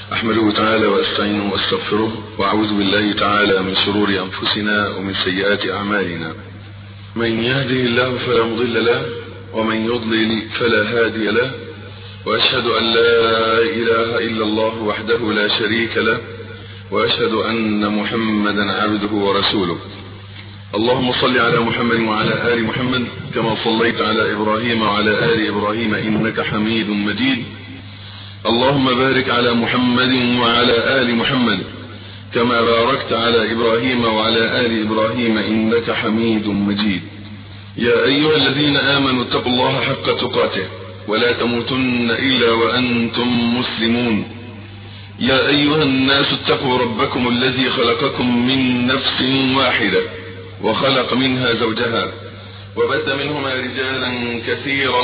أحمده تعالى وأستعينه وأستغفره وأعوذ بالله تعالى من شرور أنفسنا ومن سيئات أعمالنا. من يهده الله فلا مضل له ومن يضلل فلا هادي له، وأشهد أن لا إله إلا الله وحده لا شريك له، وأشهد أن محمدا عبده ورسوله. اللهم صل على محمد وعلى آل محمد كما صليت على إبراهيم وعلى آل إبراهيم إنك حميد مجيد. اللهم بارك على محمد وعلى آل محمد كما باركت على إبراهيم وعلى آل إبراهيم إنك حميد مجيد. يا أيها الذين آمنوا اتقوا الله حق تقاته ولا تموتن إلا وأنتم مسلمون. يا أيها الناس اتقوا ربكم الذي خلقكم من نفس واحدة وخلق منها زوجها وبث منهما رجالا كثيرا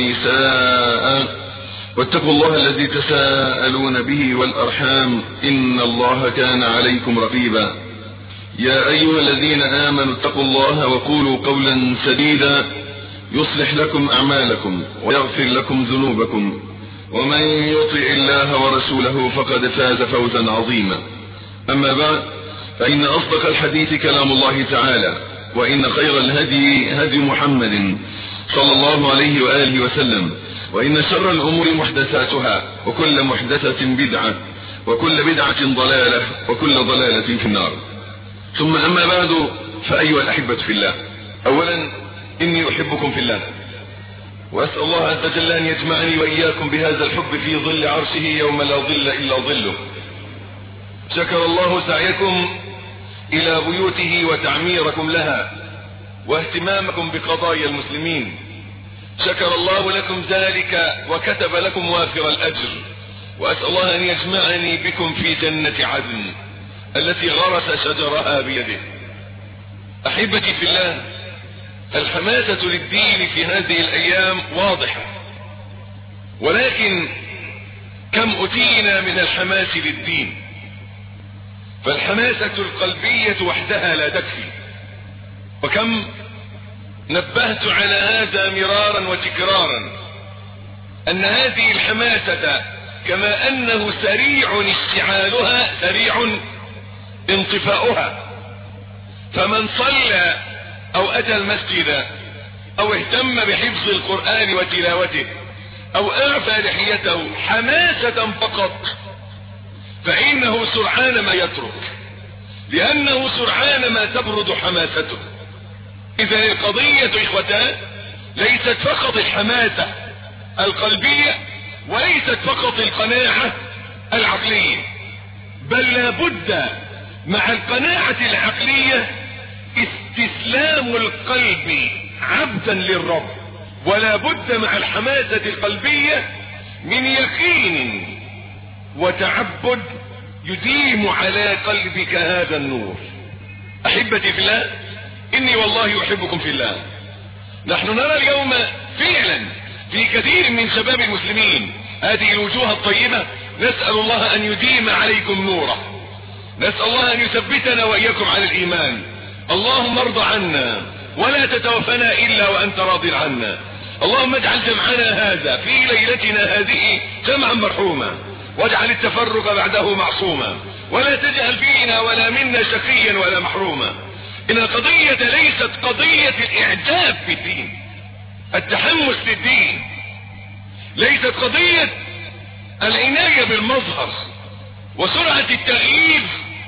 ونساء، واتقوا الله الذي تساءلون به والأرحام إن الله كان عليكم رقيبا. يا أيها الذين آمنوا اتقوا الله وقولوا قولا سديدا يصلح لكم أعمالكم ويغفر لكم ذنوبكم، ومن يطع الله ورسوله فقد فاز فوزا عظيما. أما بعد، فإن أصدق الحديث كلام الله تعالى، وإن خير الهدي هدي محمد صلى الله عليه وآله وسلم، وإن شر الأمور محدثاتها وكل محدثة بدعة وكل بدعة ضلالة وكل ضلالة في النار. ثم أما بعد، فأيها الأحبة في الله، أولا إني أحبكم في الله، وأسأل الله عز وجل أن يجمعني وإياكم بهذا الحب في ظل عرشه يوم لا ظل إلا ظله. شكر الله سعيكم إلى بيوته وتعميركم لها واهتمامكم بقضايا المسلمين. شكر الله لكم ذلك وكتب لكم وافر الأجر، وأسأل الله أن يجمعني بكم في جنة عدن التي غرس شجرها بيده. أحبتي في الله، الحماسة للدين في هذه الأيام واضحة، ولكن كم أتينا من الحماس للدين؟ فالحماسة القلبية وحدها لا تكفي، وكم نبهت على هذا مرارا وتكرارا، أن هذه الحماسة كما أنه سريع اشتعالها سريع انطفاؤها. فمن صلى أو أتى المسجد أو اهتم بحفظ القرآن وتلاوته أو أعفى لحيته حماسة فقط، فإنه سرعان ما يترك، لأنه سرعان ما تبرد حماسته. إذا القضية إخوتان ليست فقط الحماسة القلبية، وليست فقط القناعة العقلية، بل لابد مع القناعة العقلية استسلام القلب عبدا للرب، ولا بد مع الحماسة القلبية من يقين وتعبد يديم على قلبك هذا النور. أحبتي في الله، إني والله أحبكم في الله. نحن نرى اليوم فعلا في كثير من شباب المسلمين هذه الوجوه الطيبة، نسأل الله أن يديم عليكم نوره، نسأل الله أن يثبتنا وإياكم على الإيمان. اللهم ارض عنا ولا تتوفنا إلا وأنت راض عنا. اللهم اجعل جمعنا هذا في ليلتنا هذه جمعا مرحوما، واجعل التفرق بعده معصوما، ولا تجعل فينا ولا منا شقيا ولا محروما. إن القضية ليست قضية الإعجاب بالدين، التحمس للدين، ليست قضية العناية بالمظهر وسرعة التغيير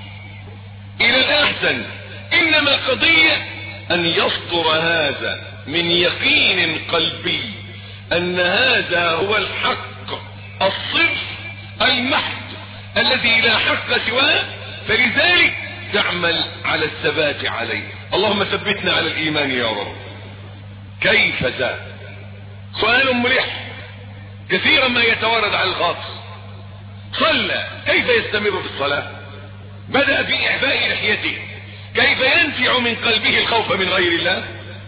إلى الأحسن، إنما قضية أن يصدر هذا من يقين قلبي أن هذا هو الحق الصرف المحض الذي لا حق سواه، فلذلك تعمل على الثبات عليه. اللهم ثبتنا على الإيمان يا رب. كيف ذا؟ سؤال ملح كثيرا ما يتوارد على الخاص. صلى، كيف يستمر في الصلاة؟ بدأ في إعفاء لحيته، كيف ينزع من قلبه الخوف من غير الله؟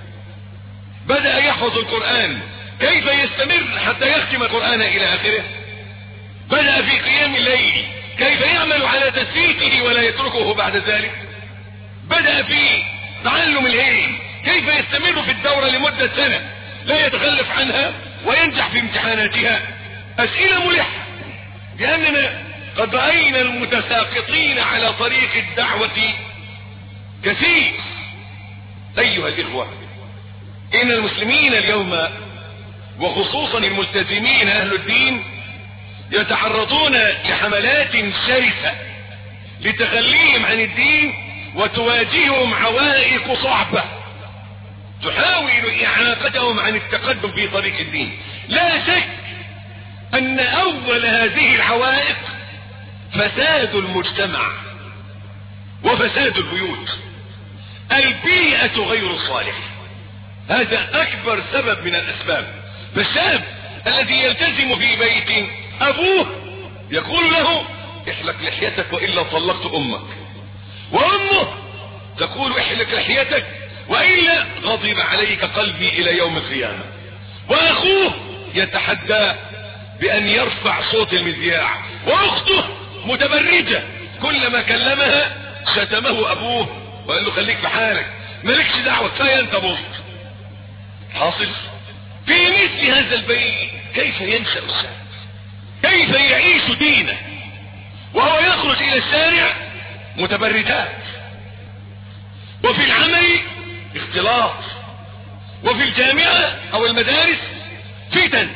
بدأ يحفظ القرآن، كيف يستمر حتى يختم القرآن إلى آخره؟ بدأ في قيام الليل، كيف يعمل على تثبيته ولا يتركه بعد ذلك؟ بدأ في تعلم العلم، كيف يستمر في الدورة لمدة سنة لا يتخلف عنها وينجح في امتحاناتها؟ أسئلة ملحة، لأننا قد رأينا المتساقطين على طريق الدعوة كثير. أيها الإخوة، إن المسلمين اليوم وخصوصا الملتزمين أهل الدين يتعرضون لحملات شرسة لتخليهم عن الدين، وتواجههم عوائق صعبة تحاول إعاقتهم عن التقدم في طريق الدين. لا شك أن أول هذه العوائق فساد المجتمع وفساد البيوت، البيئة غير الصالحة. هذا أكبر سبب من الأسباب. فالشاب الذي يلتزم في بيت أبوه يقول له احلق لحيتك وإلا طلقت أمك، وأمه تقول احلق لحيتك وإلا غضب عليك قلبي إلى يوم القيامة، وأخوه يتحدى بأن يرفع صوت المذياع، وأخته متبرجة كلما كلمها شتمه أبوه وقال له خليك في حالك مالكش دعوة كفاية أنت بوسط. حاصل في مثل هذا البيت كيف ينشأ الشاب، كيف يعيش دينه وهو يخرج إلى الشارع متبرجات، وفي العمل اختلاط، وفي الجامعة أو المدارس فتن.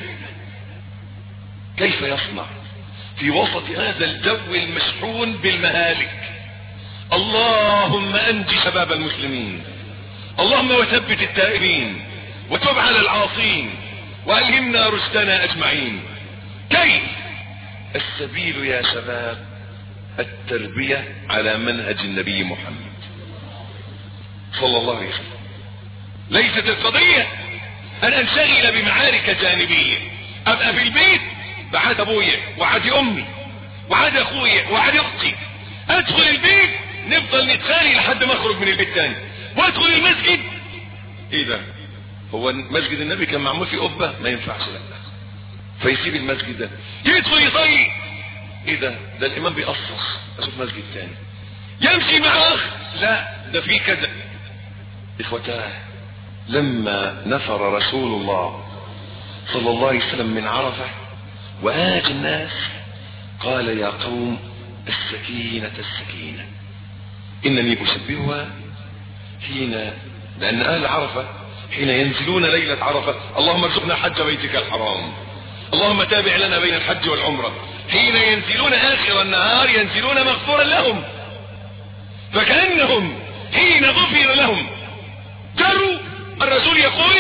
كيف يصنع في وسط هذا الجو المشحون بالمهالك؟ اللهم أنجي شباب المسلمين، اللهم وثبت التائبين وتب على العاصين وألهمنا رشدنا أجمعين. كيف السبيل يا شباب؟ التربية على منهج النبي محمد صلى الله عليه وسلم. ليست القضية أن أنشغل بمعارك جانبية، أبقى في البيت بعد أبويا وعد أمي وعد أخويا وعد أختي، أدخل البيت نفضل نتخانق لحد ما أخرج من البيت تاني، وأدخل المسجد إيه ده؟ هو مسجد النبي كان معمول في قبة؟ ما ينفعش لا، فيسيب المسجد ده يدخل يصلي إيه ده؟ ده الإمام بيقصص، أشوف مسجد تاني. يمشي مع أخ لا ده فيه كذا. إخوتاه، لما نفر رسول الله صلى الله عليه وسلم من عرفة وآج الناس قال يا قوم السكينة السكينة، إنني أشبهها حين، لأن أهل عرفة حين ينزلون ليلة عرفة اللهم ارزقنا حج بيتك الحرام، اللهم تابع لنا بين الحج والعمرة، حين ينزلون آخر النهار ينزلون مغفورا لهم، فكأنهم حين غفر لهم جروا. الرسول يقول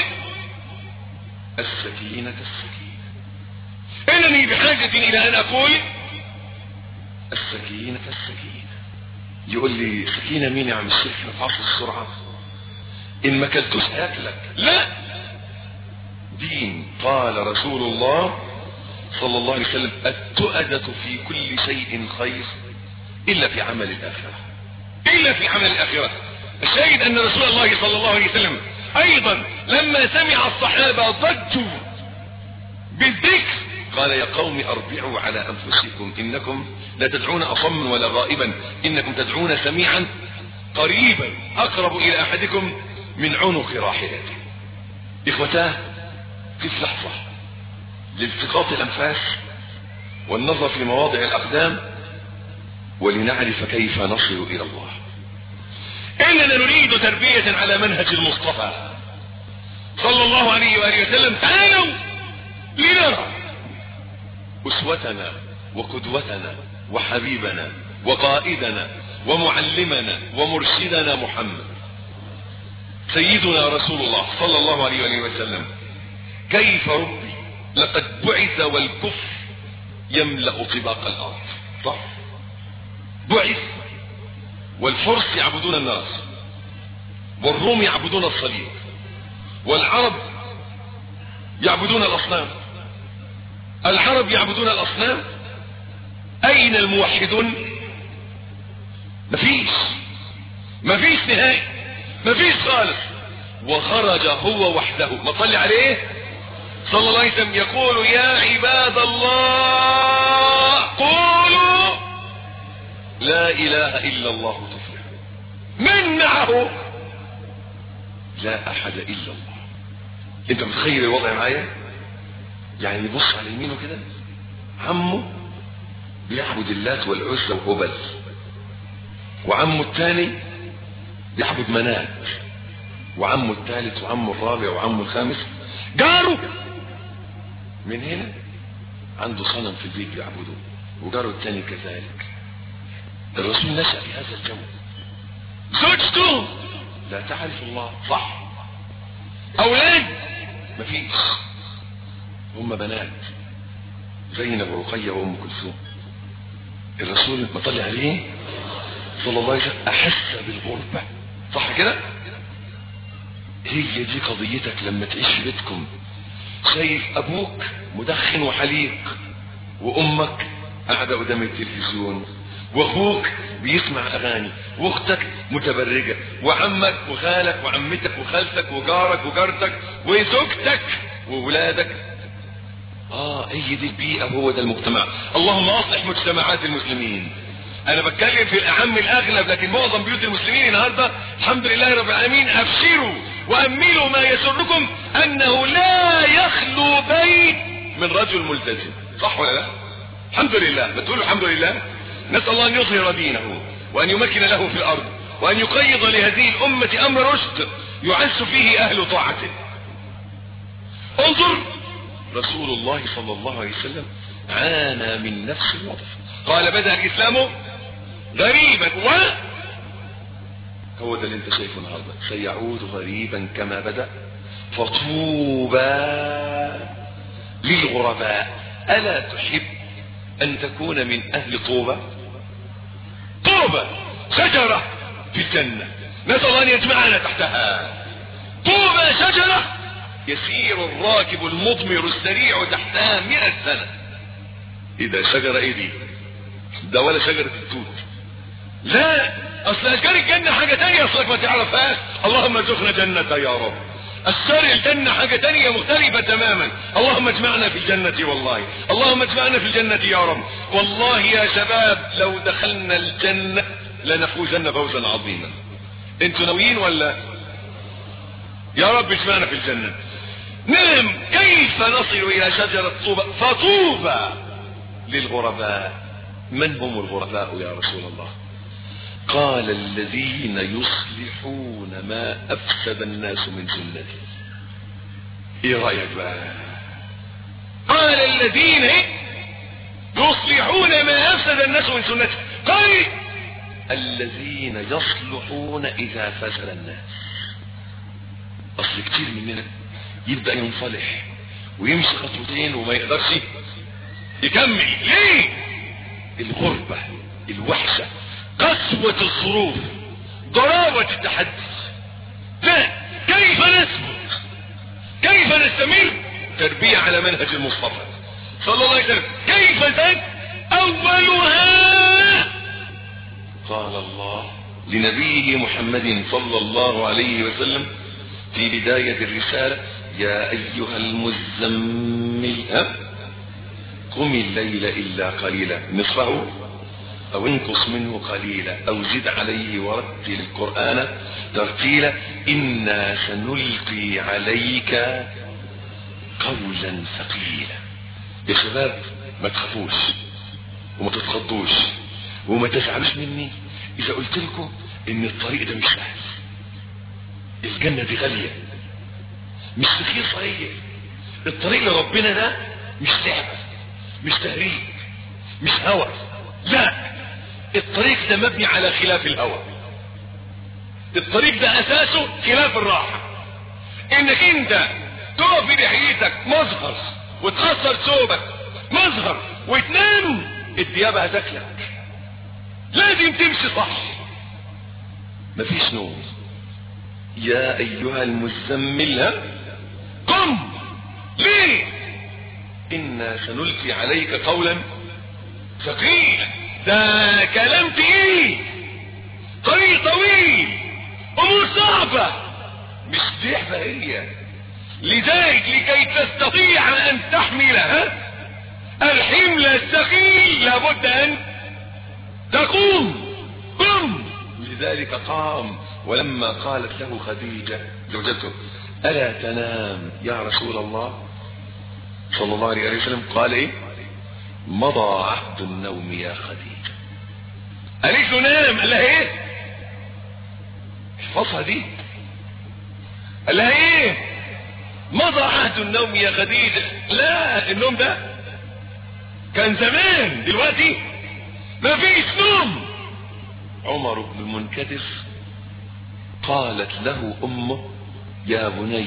السكينة السكينة، إنني بحاجة إلى أن أقول السكينة السكينة. يقول لي سكينة مين يا عم الشيخ؟ نفعص السرعة إن ما كلتوش هاكلك. لا، دين. قال رسول الله صلى الله عليه وسلم التؤدة في كل شيء خير إلا في عمل الآخرة، إلا في عمل الآخرة. الشاهد أن رسول الله صلى الله عليه وسلم أيضا لما سمع الصحابة ضجوا بالذكر قال يا قوم أربعوا على أنفسكم إنكم لا تدعون أصم ولا غائبا، إنكم تدعون سميعا قريبا أقرب إلى أحدكم من عنق راحلته. إخوتاه، في لحظة لالتقاط الأنفاس والنظر في مواضع الأقدام ولنعرف كيف نصل إلى الله. إننا نريد تربية على منهج المصطفى صلى الله عليه وآله وسلم. تعالوا لنرى أسوتنا وقدوتنا وحبيبنا وقائدنا ومعلمنا ومرشدنا محمد سيدنا رسول الله صلى الله عليه وآله وسلم. كيف ربي لقد بعث والكفر يملأ طباق الأرض. صح، بعث والفرس يعبدون النار والروم يعبدون الصليب والعرب يعبدون الأصنام. العرب يعبدون الأصنام، أين الموحدون؟ مفيش نهائي، مفيش خالص. وخرج هو وحده، ما صلي عليه صلى الله عليه وسلم، يقول يا عباد الله قولوا لا إله إلا الله تفلحوا. من معه؟ لا أحد إلا الله. انت متخيل الوضع معايا؟ يعني يبص على يمينه كده عمه بيعبد اللات والعزى وهبل، وعمه الثاني بيعبد منات، وعمه الثالث وعمه الرابع وعمه الخامس جاره من هنا عنده صنم في البيت بيعبده، وجاره الثاني كذلك. الرسول نشأ في هذا الجو. زوجته لا تعرف الله، صح؟ اولاد مفيش، هم بنات زينب ورقية وام كلثوم. الرسول مطلع عليه صلى الله عليه وسلم احس بالغربة، صح كده؟ هي دي قضيتك لما تعيش في بيتكم، شايف ابوك مدخن وحليق، وامك قاعدة قدام التلفزيون، واخوك بيسمع اغاني، واختك متبرجة، وعمك وخالك وعمتك وخالتك وجارك وجارتك وزوجتك وولادك. هي دي البيئة، هو ده المجتمع. اللهم اصلح مجتمعات المسلمين. انا بتكلم في الاعم الاغلب، لكن معظم بيوت المسلمين النهارده الحمد لله رب العالمين ابشروا واملوا ما يسركم انه لا يخلو بيت من رجل ملتزم، صح ولا لا؟ الحمد لله، بتقولوا الحمد لله. نسأل الله ان يظهر دينه وان يمكن له في الارض وان يقيض لهذه الامة امر رشد يعز فيه اهل طاعته. انظر رسول الله صلى الله عليه وسلم عانى من نفس الوضع. قال بدأ الاسلام غريبا هو ده اللي انت شايفه النهارده، سيعود غريبا كما بدأ، فطوبى للغرباء. ألا تحب أن تكون من أهل طوبى؟ طوبى شجرة في الجنة، نسأل الله أن يجمعنا تحتها. طوبى شجرة يسير الراكب المضمر السريع تحتها 100 سنة. إذا شجرة إيه دي؟ ده ولا شجرة التوت، لا، أصل أشجار الجنة حاجة تانية أصلك ما تعرفهاش. اللهم ارزقنا جنة يا رب. الشجر الجنة حاجة تانية مختلفة تماما. اللهم اجمعنا في الجنة، والله اللهم اجمعنا في الجنة يا رب. والله يا شباب لو دخلنا الجنة لنفوزن فوزا عظيما. انتوا ناويين ولا؟ يا رب اجمعنا في الجنة. نعم، كيف نصل إلى شجرة طوبى؟ فطوبى للغرباء. من هم الغرباء يا رسول الله؟ قال الذين يصلحون ما أفسد الناس من سنتي. ايه رأيك بقى؟ قال الذين يصلحون ما أفسد الناس من سنتي، قال الذين يصلحون إذا فسد الناس. أصل كتير مننا يبدأ ينصلح ويمشي خطوتين وما يقدرش يكمل. ليه؟ الغربة، الوحشة، قسوة الظروف، ضراوة التحدي. لا، كيف نثبت؟ كيف نستمر؟ تربية على منهج المصطفى صلى الله عليه وسلم. كيف ذلك؟ أولها قال الله لنبيه محمد صلى الله عليه وسلم في بداية الرسالة: يا أيها المزمل قم الليل إلا قليلا نصفه أو انقص منه قليلا أو زد عليه ورتل القرآن ترتيلا إنا سنلقي عليك قولا ثقيلا. يا شباب ما تخافوش وما تتخضوش وما تزعلوش مني إذا قلت لكم إن الطريق ده مش سهل. الجنة دي غالية، مش رخيصة. هي الطريق لربنا ده مش لعبة، مش تهريج، مش هوى. لا، الطريق ده مبني على خلاف الهوى. الطريق ده اساسه خلاف الراحة. انك انت تقف بلحيتك مظهر وتخسر ثوبك مظهر وتنام، الديابة هتاكلك. لازم تمشي صح، مفيش نوم. يا ايها المزمل قم. ليه؟ إنا سنلقي عليك قولا ثقيلا. ده كلام تقيل، طريق طويل، أمور صعبة، مش لعبة هي. لذلك لكي تستطيع أن تحمل الحمل الثقيل لابد أن تقوم. قم. لذلك قام. ولما قالت له خديجة زوجته: ألا تنام يا رسول الله صلى الله عليه وسلم؟ قال إيه؟ مضى عهد النوم يا خديجة. قالت له نام، قال لها ايه؟ احفظها دي. قال لها ايه؟ مضى عهد النوم يا خديجة. لا، النوم ده كان زمان، دلوقتي ما فيش نوم. عمر بن المنكدر قالت له امه يا بني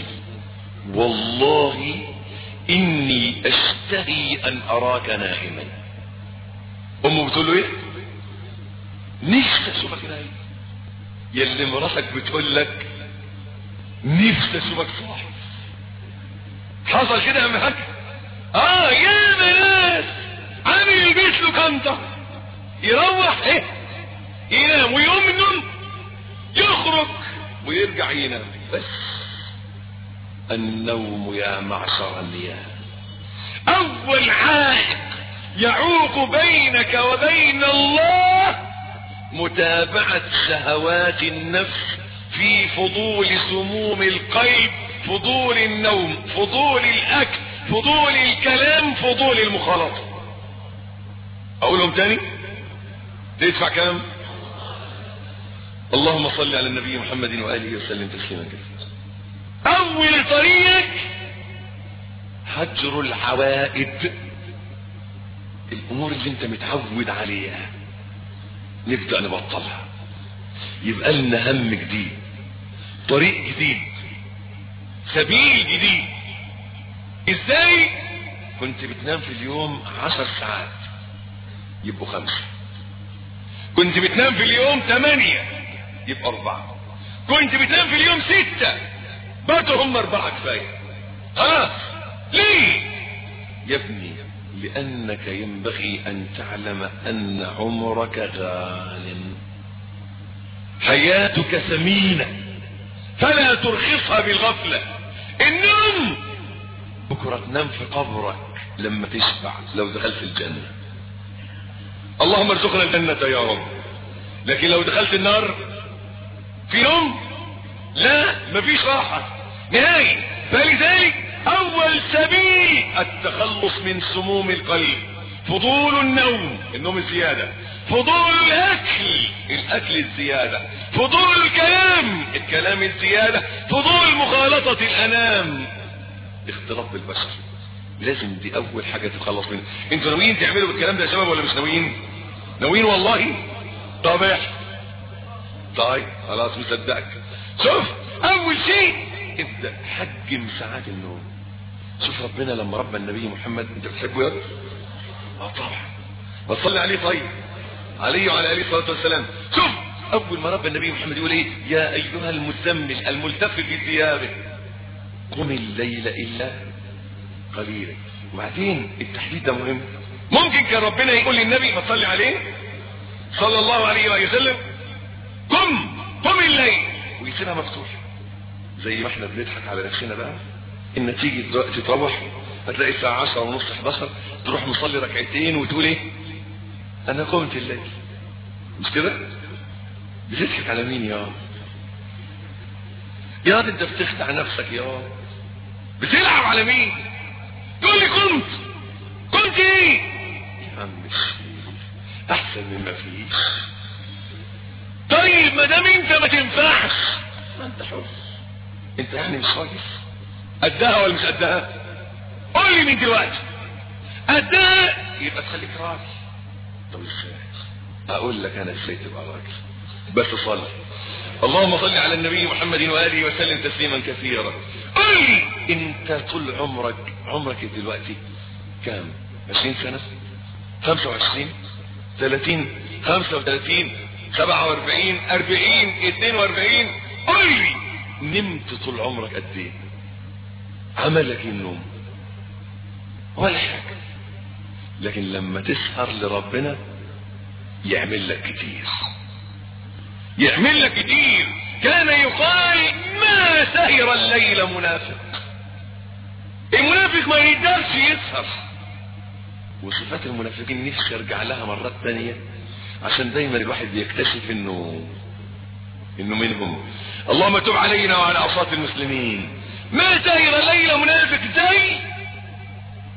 والله اني اشتهي ان اراك نائما. امه بتقول له ايه؟ نفسي اشوفك نايم. يلي مراتك بتقول لك نفسي اشوفك صاحي. حصل كده يا ام حاج؟ يا بنات عامل يلبس له كنطه يروح ايه ينام ويقوم من النوم يخرج ويرجع ينام. بس النوم يا معشر النيام اول عائق يعوق بينك وبين الله متابعة شهوات النفس في فضول سموم القلب، فضول النوم، فضول الاكل، فضول الكلام، فضول المخالطة. اقولهم تاني؟ تدفع كام؟ اللهم صل على النبي محمد وآله وسلم تسليما كثيرا. اول طريق هجر العوائد، الامور اللي انت متعود عليها نبدأ نبطلها، يبقى لنا هم جديد، طريق جديد، سبيل جديد. ازاي؟ كنت بتنام في اليوم 10 ساعات يبقوا 5، كنت بتنام في اليوم 8 يبقى 4، كنت بتنام في اليوم 6 بقوا هم 4 كفايه. خلاص. ليه يا ابني؟ لانك ينبغي ان تعلم ان عمرك غال، حياتك ثمينه، فلا ترخصها بالغفله. النوم بكره تنام في قبرك لما تشبع لو دخلت الجنه. اللهم ارزقنا الجنه يا رب. لكن لو دخلت النار في نوم لا، مفيش راحه نهائي. فلذلك اول سبيل التخلص من سموم القلب فضول النوم، النوم الزياده، فضول الاكل الزياده، فضول الكلام الزياده، فضول مخالطه الانام، اختلاط بالبشر. لازم دي اول حاجه تتخلص منها. انتوا ناويين تعملوا بالكلام ده يا شباب ولا مش ناويين؟ ناويين والله. طب طيب خلاص مصدقك. شوف، اول شيء ابدأ حجم ساعات النوم. شوف ربنا لما ربى النبي محمد، انت بتحبه يا رب؟ طبعا، وصلي عليه. طيب عليه وعلى اله الصلاه والسلام. شوف اول ما ربى النبي محمد يقول ايه؟ يا ايها المزمل الملتف بثيابه قم الليل الا قليلا. وبعدين التحديد ده مهم. ممكن كان ربنا يقول للنبي ما تصلي عليه صلى الله عليه وسلم قم الليل ويسيبها مفتوحه، زي ما احنا بنضحك على نفسنا بقى. ان تيجي دلوقتي تروح هتلاقي الساعه 10 ونص 11 تروح مصلي ركعتين وتقول ايه؟ انا قمت الليل. مش كده؟ بتضحك على مين يا راجل؟ انت بتخدع نفسك يا راجل. بتلعب على مين؟ تقول لي كنت ايه يا عم؟ احسن مما فيش. طيب ما دام انت ما تنفعش ما انت حر، انت يعني مش راجل. قدها ولا مش قدها؟ قول لي من دلوقتي قدها يبقى تخليك راجل. طب ازاي؟ اقول لك انا ازاي تبقى راجل، بس صلي. اللهم صل على النبي محمد واله وسلم تسليما كثيرا. قل لي انت طول عمرك دلوقتي كام؟ 20 سنه؟ 25 30 35 47 40 42؟ قل لي نمت طول عمرك قد ايه؟ عملك النوم ولا حاجه. لكن لما تسهر لربنا يعمل لك كتير، يعمل لك كتير. كان يقال ما سهر الليل منافق. المنافق ما يقدرش يسهر. وصفات المنافقين نفسي ارجع لها مرات ثانيه عشان دايما الواحد بيكتشف انه منهم. اللهم تب علينا وعلى عصاة المسلمين. ما سهر الليل منافق زي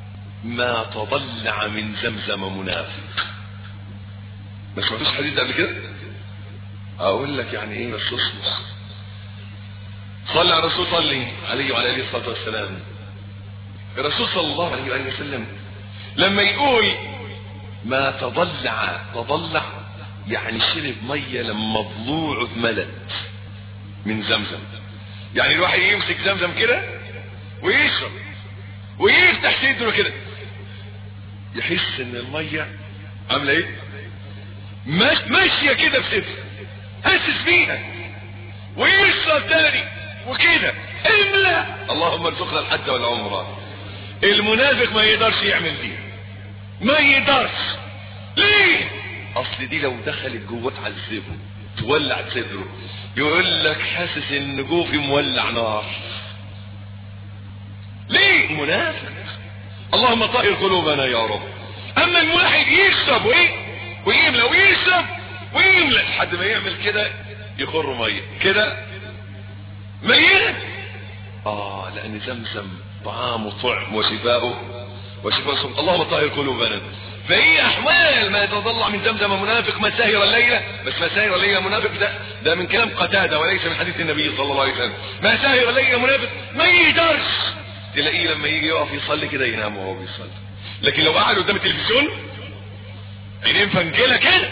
ما تضلع من زمزم منافق. ما سمعتوش حديث ده قبل كده؟ اقول لك يعني ايه، بس اصبر. صلى على الرسول، صلي عليه وعلى اله الصلاه والسلام. الرسول صلى الله عليه واله وسلم لما يقول ما تضلع يعني شرب ميه لما ضلوعه اتملت من زمزم. يعني الواحد يمسك زمزم كده ويشرب ويفتح صدره كده، يحس ان الميه عامله ايه؟ ماشيه كده في صدره، حاسس بيها، ويشرب تاني وكده. املا اللهم ارزقنا الحج والعمره. المنافق ما يقدرش يعمل دي، ما يقدرش. ليه؟ اصل دي لو دخلت جوه تعذبه، تولع صدره، يقول لك حاسس ان جوفي مولع نار. ليه؟ منافق. اللهم طهر قلوبنا يا رب. اما الموحد يشرب ويملى ويشرب ويملى لحد ما يعمل كده، يخر ميه كده مليان. لان زمزم طعام وطعم وشفاء اللهم طهر قلوبنا. فهي احوال ما يتضلع من زمزم منافق مساهر الليله. بس مساهر الليله منافق ده من كلام قتاده وليس من حديث النبي صلى الله عليه وسلم. مساهر الليله منافق ما يقدرش، تلاقيه لما يجي يقف يصلي كده ينام وهو بيصلي. لكن لو قعد قدام التلفزيون عينين فنجله كده،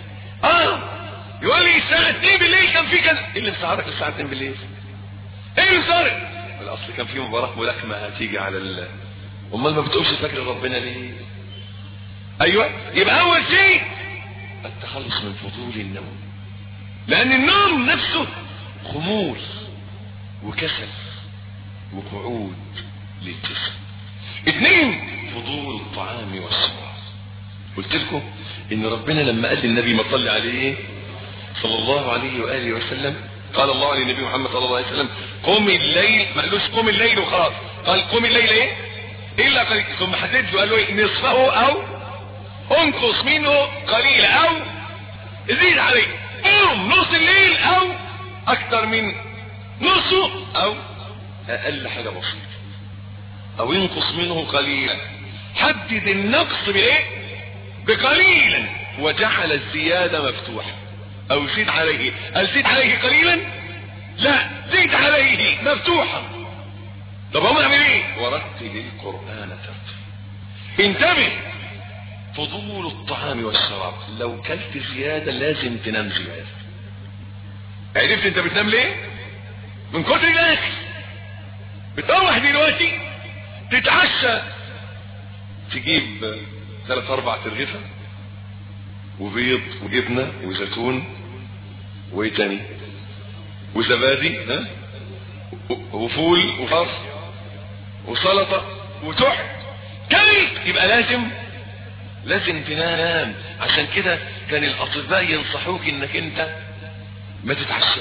يقول لي الساعه 2 بالليل كان في كذا. ايه اللي مسهرك الساعه 2 بالليل؟ ايه اللي مسهرك؟ الاصل كان في مباراه ملاكمه هتيجي على امال ما بتقومش فاكر ربنا ليه؟ ايوه، يبقى اول شيء التخلص من فضول النوم، لان النوم نفسه خمول وكسل وقعود للجسم. 2 فضول الطعام والشراب. قلت لكم ان ربنا لما قال للنبي ما صلى عليه صلى الله عليه واله وسلم، قال الله للنبي محمد صلى الله عليه وسلم قم الليل، ما قالوش قم الليل وخلاص، قال قم الليل ايه الا قليل، ثم حدد له قال له ايه؟ نصفه او انقص منه قليلا او زيد عليه. قوم نص الليل او اكثر من نصه او اقل حاجه بسيطه، او ينقص منه قليلا. حدد النقص بايه؟ بقليلا، وجعل الزياده مفتوحه. او زيد عليه، هل زيد عليه قليلا؟ لا، زيد عليه مفتوحا. طب هم اعمل ايه؟ ورتل القران ترتيلا. انتبه، فضول الطعام والشراب. لو كلت زياده لازم تنام زياده. عرفت انت بتنام ليه؟ من كتر الاكل. بتروح دلوقتي تتعشى، تجيب 3-4 ترغيفه وبيض وجبنه وزيتون وايه تاني وزبادي وفول وخس وسلطه وتحت كلت، يبقى لازم تنام. عشان كده كان الاطباء ينصحوك انك انت ما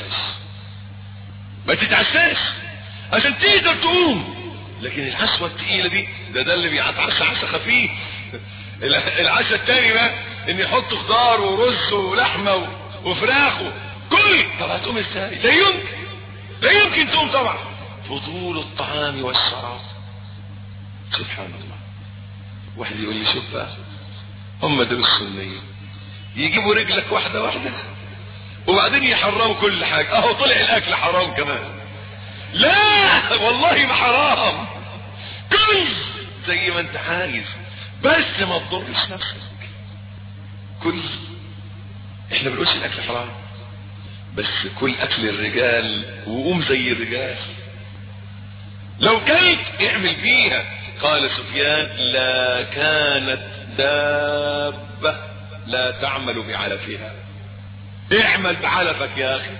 تتعشاش عشان تقدر تقوم. لكن العشوه الثقيله دي ده اللي بيتعشى عشاء خفيف. العشاء الثاني بقى ان يحط خضار ورز ولحمه وفراخ كل. طب هتقوم ازاي؟ لا يمكن تقوم طبعا. فضول الطعام والشراب. سبحان الله. واحد يقول لي شوف بقى، هم دول السنيه، يجيبوا رجلك واحده واحده وبعدين يحرموا كل حاجه. اهو طلع الاكل حرام كمان. لا والله ما حرام، كل زي ما انت عايز بس ما تضرش نفسك. كل احنا بنقولش الاكل حرام، بس كل اكل الرجال وقوم زي الرجال. لو كلت اعمل فيها. قال سفيان لا كانت دابة لا تعمل بعلفها. اعمل بعلفك يا اخي.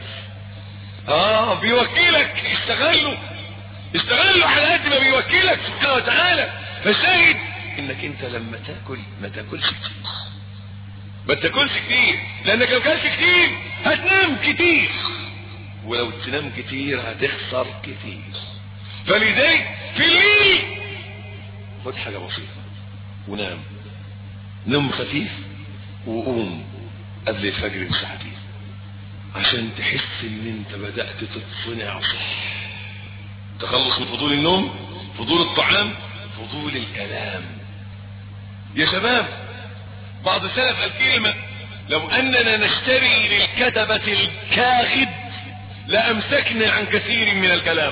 بيوكلك، اشتغلوا على قد ما بيوكلك سبحانه وتعالى. فشاهد انك انت لما تاكل ما تاكلش كتير، لانك لو كلت كتير هتنام كتير، ولو تنام كتير هتخسر كتير. فلذلك في الليل خد حاجه بسيطه ونام، نوم خفيف وقوم قبل الفجر بساعتين عشان تحس ان انت بدأت تتصنع صح. تخلص من فضول النوم، فضول الطعام، فضول الكلام. يا شباب بعض السلف قال كلمة: لو اننا نشتري للكتبة الكاغد لامسكنا عن كثير من الكلام.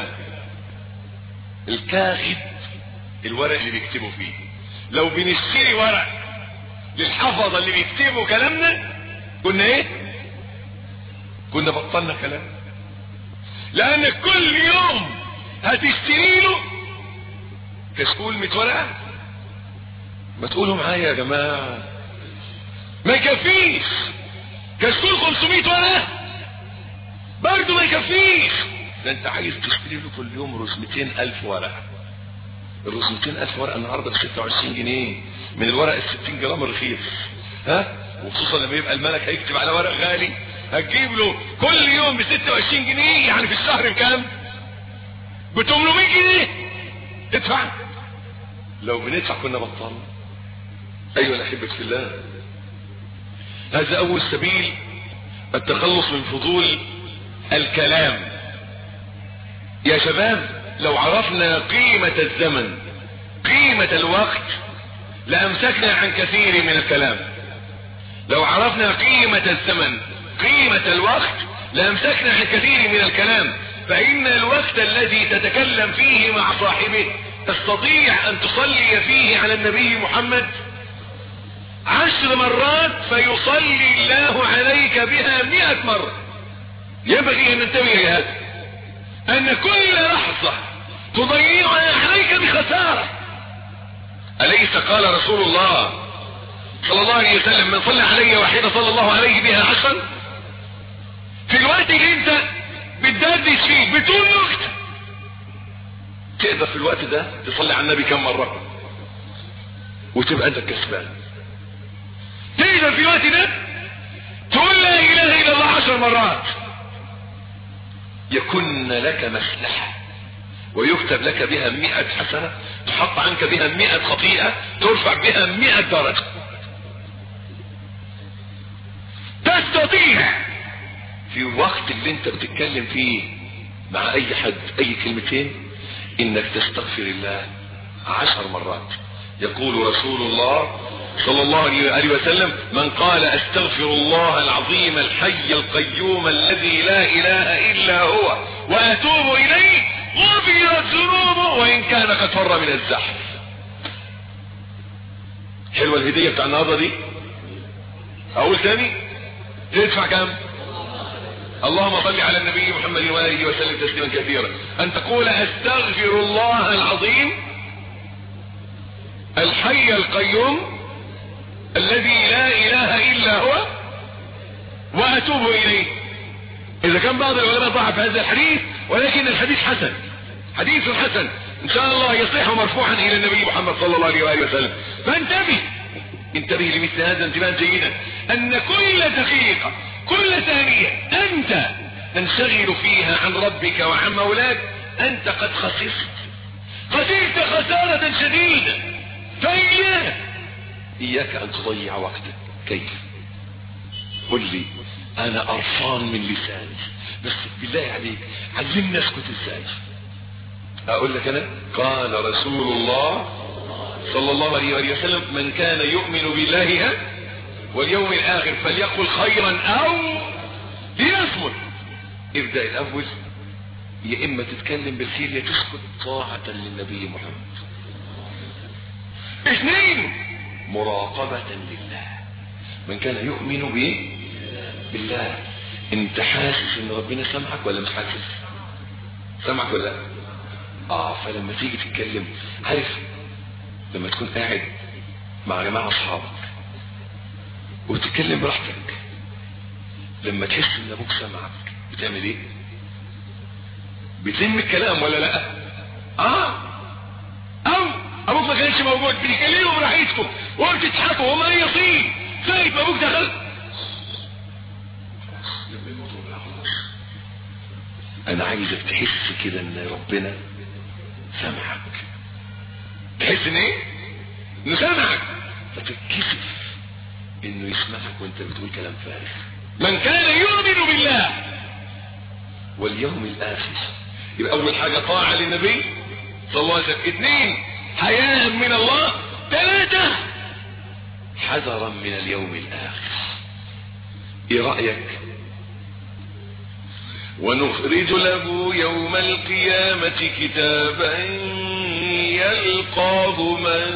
الكاغد الورق اللي بيكتبوا فيه، لو بنشتري ورق للحفظة اللي بيكتبوا كلامنا كنا ايه؟ كنا بطلنا كلام. لان كل يوم هتشتري له كشكول 100 ورقة. ما تقولوا معايا يا جماعة، ما يكفيش كشكول 500 ورقة برضه ما يكفيش. ده انت عايز تشتري له كل يوم 200,000 ورقة. ال 200,000 ورقة النهارده ب 26 جنيه من الورق ال 60 جرام الرخيص. ها؟ وخصوصا لما يبقى الملك هيكتب على ورق غالي، هتجيب له كل يوم ب 26 جنيه، يعني في الشهر بكام؟ ب 800 جنيه تدفع. لو بندفع كنا بطلنا. ايها الاحبة في الله، هذا اول سبيل التخلص من فضول الكلام. يا شباب لو عرفنا قيمة الزمن، قيمة الوقت، لأمسكنا عن كثير من الكلام. لو عرفنا قيمة الزمن، قيمة الوقت، لأمسكنا عن كثير من الكلام. فإن الوقت الذي تتكلم فيه مع صاحبه تستطيع أن تصلي فيه على النبي محمد 10 مرات فيصلي الله عليك بها 100 مرة. ينبغي أن ننتبه لهذا، أن كل لحظة تضيعها عليك بخسارة. أليس قال رسول الله صلى الله عليه وسلم: من صلى علي واحدة صلى الله عليه بها 10؟ في الوقت اللي انت بتدردش فيه بدون وقت تقدر في الوقت ده تصلي على النبي كم مرة وتبقى انت كسبان. تقدر في الوقت ده تقول لا اله الا الله 10 مرات، يكن لك مصلحة ويكتب لك بها 100 حسنة، تحط عنك بها 100 خطيئة، ترفع بها 100 درجة. تستطيع في وقت اللي انت بتتكلم فيه مع اي حد اي كلمتين انك تستغفر الله 10 مرات. يقول رسول الله صلى الله عليه وسلم: من قال استغفر الله العظيم الحي القيوم الذي لا اله الا هو واتوب اليه غفرت ذنوبه وان كان قد فر من الزحف. حلوة الهدية بتاع النهارده دي. اقول تاني، تدفع كام؟ اللهم صل على النبي محمد وآله وسلم تسليما كثيرا. ان تقول استغفر الله العظيم الحي القيوم الذي لا اله الا هو واتوب اليه. اذا كان بعض العلماء ضعف هذا الحديث، ولكن الحديث حسن، حديث حسن ان شاء الله يصح مرفوعا الى النبي محمد صلى الله عليه وآله وسلم. فانتبه، انتبه لمثل هذا انتباها جيدا، ان كل دقيقة كل ثانية انت تنشغل فيها عن ربك وعن مولاك انت قد خسرت خسارة شديدة. إياك أن تضيع وقتك. كيف؟ قل لي، أنا قرفان من لساني، بس بالله عليك علمني أسكت إزاي. أقول لك أنا، قال رسول الله صلى الله عليه وسلم: من كان يؤمن بالله واليوم الآخر فليقل خيرا أو ليصمت. ابدأ الأول، يا إما تتكلم بالخير يا تسكت طاعة للنبي محمد. 2 مراقبة لله. من كان يؤمن بالله، انت حاسس ان ربنا سمعك ولا مش حاسس؟ سمعك ولا لا؟ فلما تيجي تتكلم، عارف لما تكون قاعد مع جماعة اصحابك وتتكلم براحتك، لما تحس ان ابوك سمعك بتعمل ايه؟ بتلم الكلام ولا لا؟ او ابوك ما كانش موجود بيكلموا براحتكم وبتضحكوا وما يصيب سايب ابوك دخل. انا عايزك تحس كده ان ربنا سمعك، تحس ان ايه؟ انه سمعك، فتتكسف انه يسمعك وانت بتقول كلام فارغ. من كان يؤمن بالله واليوم الاخر، يبقى اول حاجة طاعة للنبي صلى الله عليه وسلم. 2 حياء من الله. 3 حذرا من اليوم الآخر. ايه رأيك؟ ونخرج له يوم القيامة كتابا يلقاه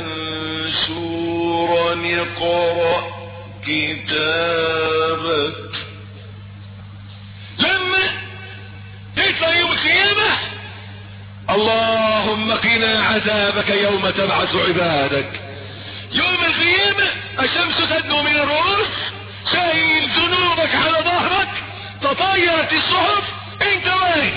منشورا اقرأ كتابك. لما تطلع يوم القيامة اللهم قنا عذابك يوم تبعث عبادك. يوم القيامة الشمس تدنو من الرؤوس، شايل ذنوبك على ظهرك، تطايرت الصحف، انت واقف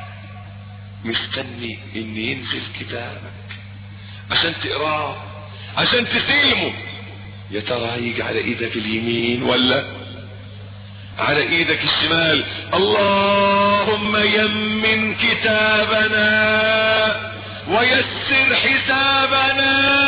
مستني ان ينزل كتابك عشان تقراه، عشان تسلمه. يا ترى هيجي على ايدك اليمين ولا على ايدك الشمال؟ اللهم يمن كتابنا ويسر حسابنا.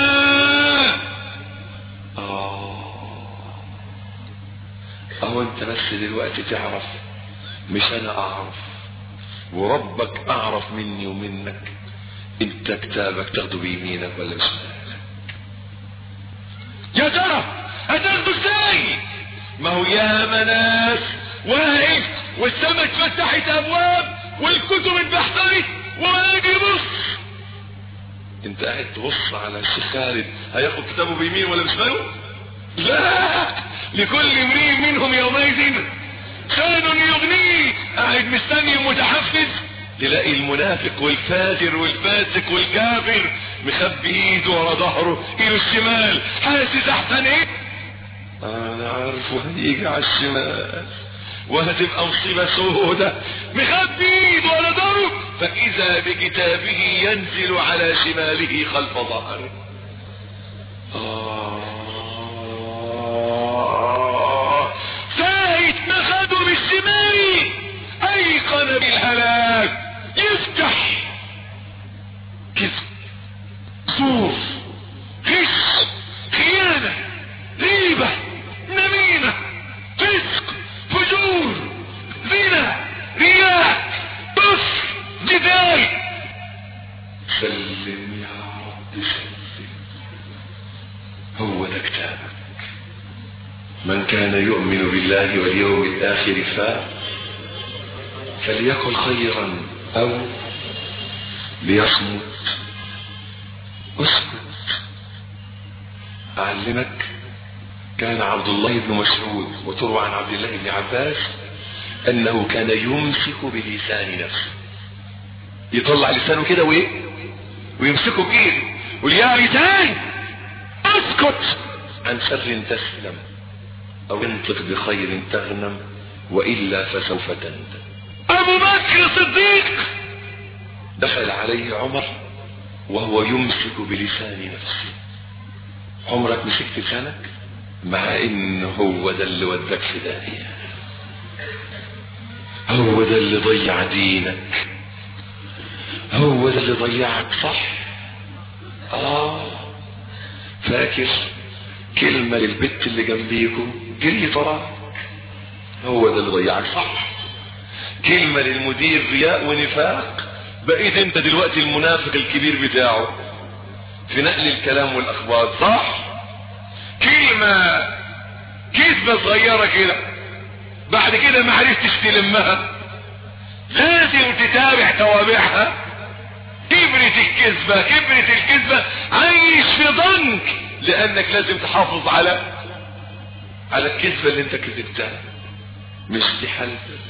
اهو انت بس دلوقتي تعرف، مش انا اعرف، وربك اعرف مني ومنك. انت كتابك تاخده بيمينك ولا بشمالك؟ يا ترى هتاخده ازاي؟ ما هو يا مناس واقف والسماء اتفتحت ابواب والكتب اتبحثت واجي بص. انت قاعد تبص على الشيخ خالد هياخد كتابه بيمين ولا بشماله؟ لا، لكل امرئ منهم يومئذ شان يغنيه. قاعد مستني متحفز، تلاقي المنافق والفاجر والفاسق والكافر مخبي ايده ورا ظهره، ايده الشمال، حاسس احسن ايه؟ انا عارفه هيجي على الشمال وهتبقى مصيبة سودة، مخبي ايده ورا ظهره، فاذا بكتابه ينزل على شماله خلف ظهره. سايت ما خده بالشمال ايقن بالهلاك. يفتح كذب، زور، غش، خيانة، ريبة، نميمة، فسق، فجور، زنا، رياء، كفر، جدال. سلم يا رب سلم. هو ده كتابك. من كان يؤمن بالله واليوم الآخر فليقل خيرا أو ليصمت. اسكت. أعلمك، كان عبد الله بن مسعود وتروى عن عبد الله بن عباس أنه كان يمسك بلسان نفسه، يطلع لسانه كده ويمسكه بإيده ويقول يا لسان اسكت عن شر تسلم او انطق بخير تغنم والا فسوف تندم. ابو بكر الصديق دخل عليه عمر وهو يمسك بلسان نفسه. عمرك مسكت لسانك؟ مع ان هو ده اللي وداك في داهية، هو ده اللي ضيع دينك، هو ده اللي ضيعك. صح؟ فاكر كلمة للبت اللي جنبيكم جري طراك، هو ده اللي ضيعك. صح؟ كلمة للمدير رياء ونفاق، بقيت انت دلوقتي المنافق الكبير بتاعه في نقل الكلام والاخبار. صح؟ كلمة كذبة صغيرة كده بعد كده ما عرفتش تلمها، لازم تتابع توابعها. كبرت الكذبة عايش في ضنك، لانك لازم تحافظ على الكذبة اللي انت كذبتها، مش دي حالتك.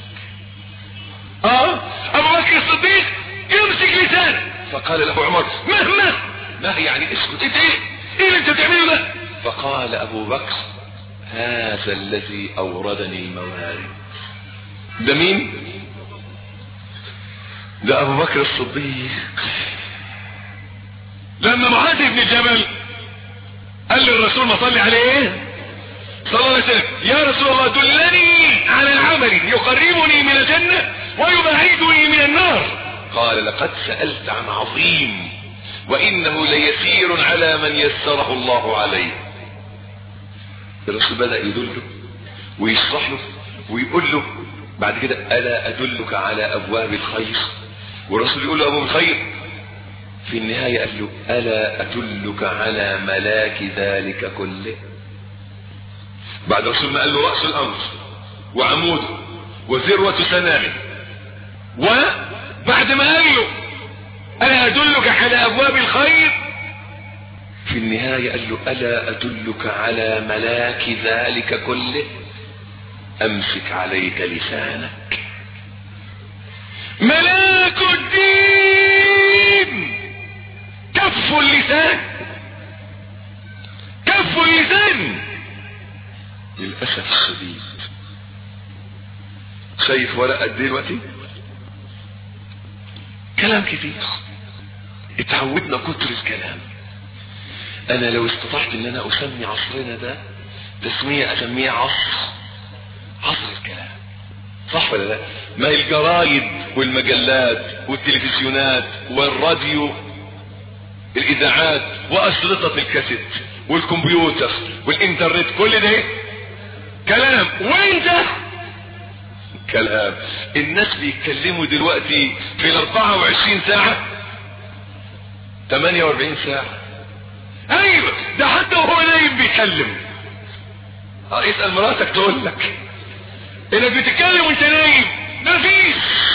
ابو بكر الصديق يمسك لسانه، فقال له عمر ما يعني اسكت، انت ايه اللي انت بتعمله ده؟ فقال ابو بكر هذا الذي اوردني الموارد. ده مين؟ ده ابو بكر الصديق. لما معاذ بن جبل قال للرسول ما صلي عليه صلى الله عليه وسلم يا رسول الله دلني على العمل يقربني من الجنة ويبعدني من النار، قال لقد سألت عن عظيم وانه ليسير على من يسره الله عليه. الرسول بدأ يدله ويشرح له ويقول له بعد كده ألا أدلك على أبواب الخير؟ والرسول يقول له أبواب الخير. في النهاية قال له ألا أدلك على ملاك ذلك كله؟ بعد رسول ما قال له رأس الأمر وعموده وذروة سنامه، وبعد ما قال له ألا أدلك على أبواب الخير، في النهاية قال له ألا أدلك على ملاك ذلك كله، أمسك عليك لسانك. ملاك الدين كف اللسان، كف اللسان. للأسف الشديد شايف ورقة دلوقتي كلام كتير، اتعودنا كتر الكلام. انا لو استطعت ان انا اسمي عصرنا ده تسمية اسميه عصر الكلام، صح ولا لا؟ ما الجرايد والمجلات والتلفزيونات والراديو، الاذاعات واشرطة الكاسيت والكمبيوتر والانترنت، كل ده كلام. وين ده كلام؟ الناس بيتكلموا دلوقتي في 24 ساعة 48 ساعة. ايوه ده حتى وهو نايم بيتكلم. اسأل مراتك تقول لك انك بتتكلم وانت نايم. مفيش.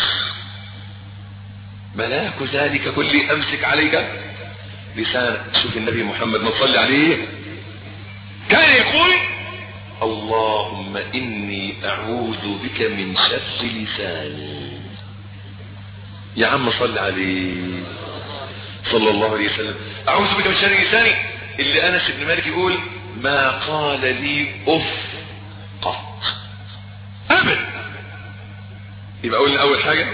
ملاك ذلك كله امسك عليك لسانك. شوف النبي محمد ما صلى عليه كان يقول اللهم اني اعوذ بك من شر لساني. يا عم صل عليه صلى الله عليه وسلم. اعوذ بك من شر لساني، اللي انس بن مالك يقول ما قال لي اف قط ابدا. يبقى قلنا اول حاجة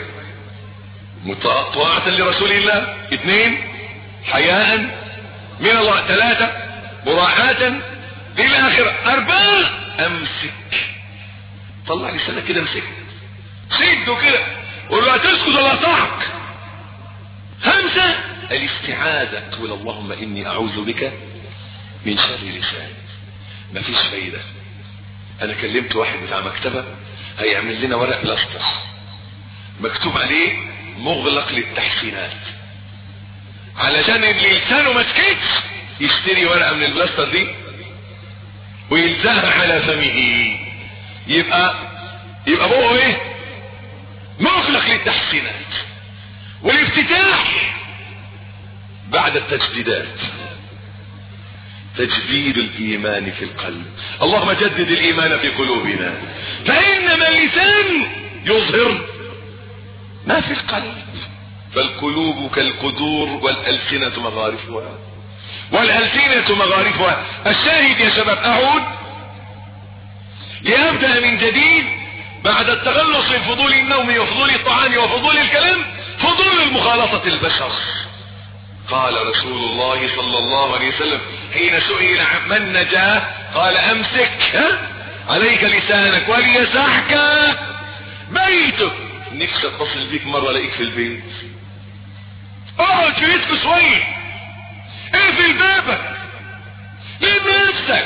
طاعة لرسول الله، 2 حياء من الله، 3 مراعاة للآخرة، 4 امسك. طلع لسانك كده امسك، سيده كده قول له هتسكت ولا اطاعك. 5 الاستعاذة، تقول اللهم اني اعوذ بك من شر لساني. مفيش فايدة. انا كلمت واحد بتاع مكتبة هيعمل لنا ورق بلاستر مكتوب عليه مغلق للتحسينات، علشان اللي لسانه مسكتش يشتري ورقة من البلاستر دي ويلزقها على فمه، يبقى بقى ايه؟ مغلق للتحسينات. والافتتاح بعد التجديدات، تجديد الايمان في القلب. اللهم جدد الايمان في قلوبنا، فانما اللسان يظهر ما في القلب، فالقلوب كالقدور والألسنة مغارفها، والألسنة مغارفها. الشاهد يا شباب، اعود لأبدأ من جديد بعد التخلص من فضول النوم وفضول الطعام وفضول الكلام، فضول المخالطة البشر. قال رسول الله صلى الله عليه وسلم حين سئل عن من نجاه قال امسك عليك لسانك وليسعك بيتك. نفسي اتصل بيك مرة الاقيك في البيت، اقعد في بيتك شوية، اقفل بابك، لم نفسك،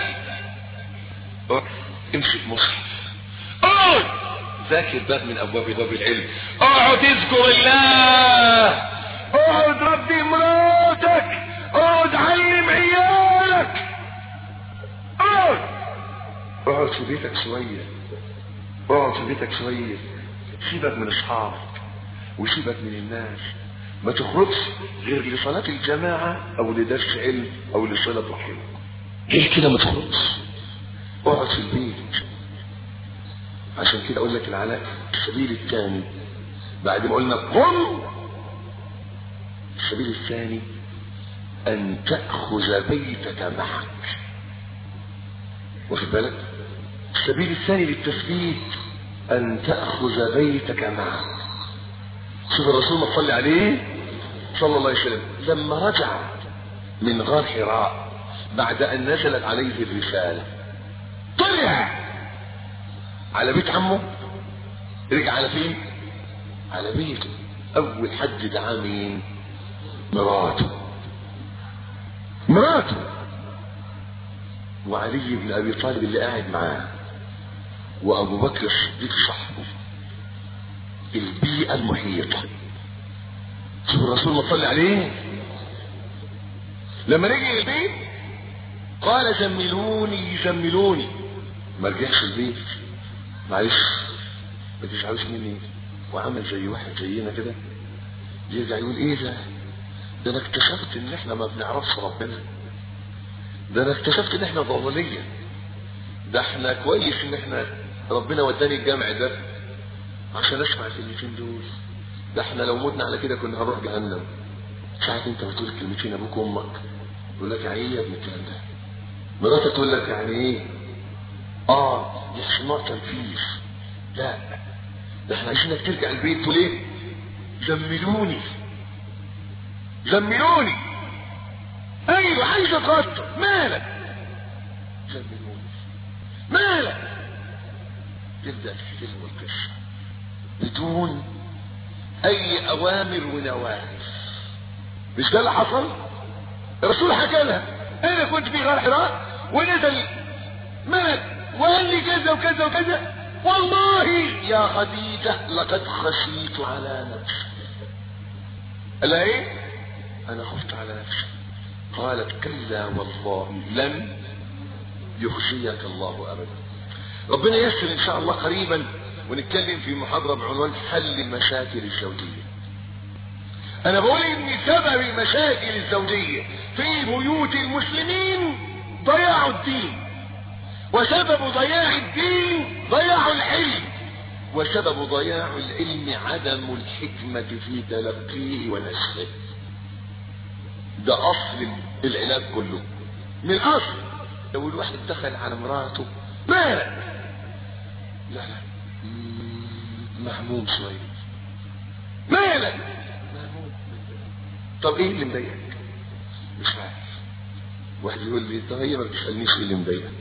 امسك مصحف، اقعد ذاكر باب من ابواب العلم، اقعد اذكر الله، اقعد ربي مراتك، اقعد علم عيالك، اقعد في بيتك شوية، اقعد في بيتك شوية، سيبك من اصحابك وسيبك من الناس، ما تخرجش غير لصلاة الجماعة او لدرس علم او لصلة رحم، غير كده ما تخرجش، اقعد في البيت. عشان كده اقول لك العلاء السبيل الثاني بعد ما قلنا قم، السبيل الثاني ان تأخذ بيتك معك. واخد بالك؟ السبيل الثاني للتثبيت ان تأخذ بيتك معك. شوف الرسول ما صلى عليه صلى الله عليه وسلم لما رجع من غار حراء بعد ان نزلت عليه الرسالة، طلع على بيت عمه، رجع على فين؟ على بيته. اول حد دعاه مين؟ مراته وعلي بن ابي طالب اللي قاعد معاه، وابو بكر الصديق صاحبه، البيئة المحيطة. شوف الرسول ما صلى عليه لما رجع البيت قال زملوني ما رجعش البيت، معلش ما تزعلوش مني، وعمل زي واحد زينا كده، يرجع يقول ايه ده انا اكتشفت ان احنا ما بنعرفش ربنا، ده انا اكتشفت ان احنا ضلالية، ده احنا كويس ان احنا ربنا وداني الجامع ده عشان اسمع الكلمتين دول، ده احنا لو متنا على كده كنا هنروح جهنم. ساعات انت بتقول كلمتين ابوك وامك يقول لك يعني ايه يا ابن الكلام ده، مراتك تقول لك يعني ايه، يحصل نوع تنفيذ، لا ده احنا عايزينك ترجع البيت تقول ايه، زملوني زملوني، ايوه عايز اتغطى، مالك زملوني، مالك، تبدا الفيلم والقصه بدون اي اوامر ونواهي. مش ده اللي حصل؟ الرسول حكى لها انا كنت في غار حراء ونزل ملك وقال لي كذا وكذا وكذا، والله يا خديجة لقد خشيت على نفسي. قال لها ايه؟ انا خفت على نفسي. قالت كلا والله لن يخزيك الله ابدا. ربنا ييسر ان شاء الله قريبا ونتكلم في محاضرة بعنوان حل المشاكل الزوجية. انا بقول ان سبب المشاكل الزوجية في بيوت المسلمين ضياع الدين، وسبب ضياع الدين ضياع العلم، وسبب ضياع العلم عدم الحكمة في تلقيه ونشره. ده اصل العلاج كله من الاصل. لو الواحد دخل على مراته مالك، لا مهموم شوية، مالك مهموم، طب ايه اللي مضايقك؟ مش عارف. واحد يقول لي طب هي ما بتسألنيش ايه اللي مضايقك،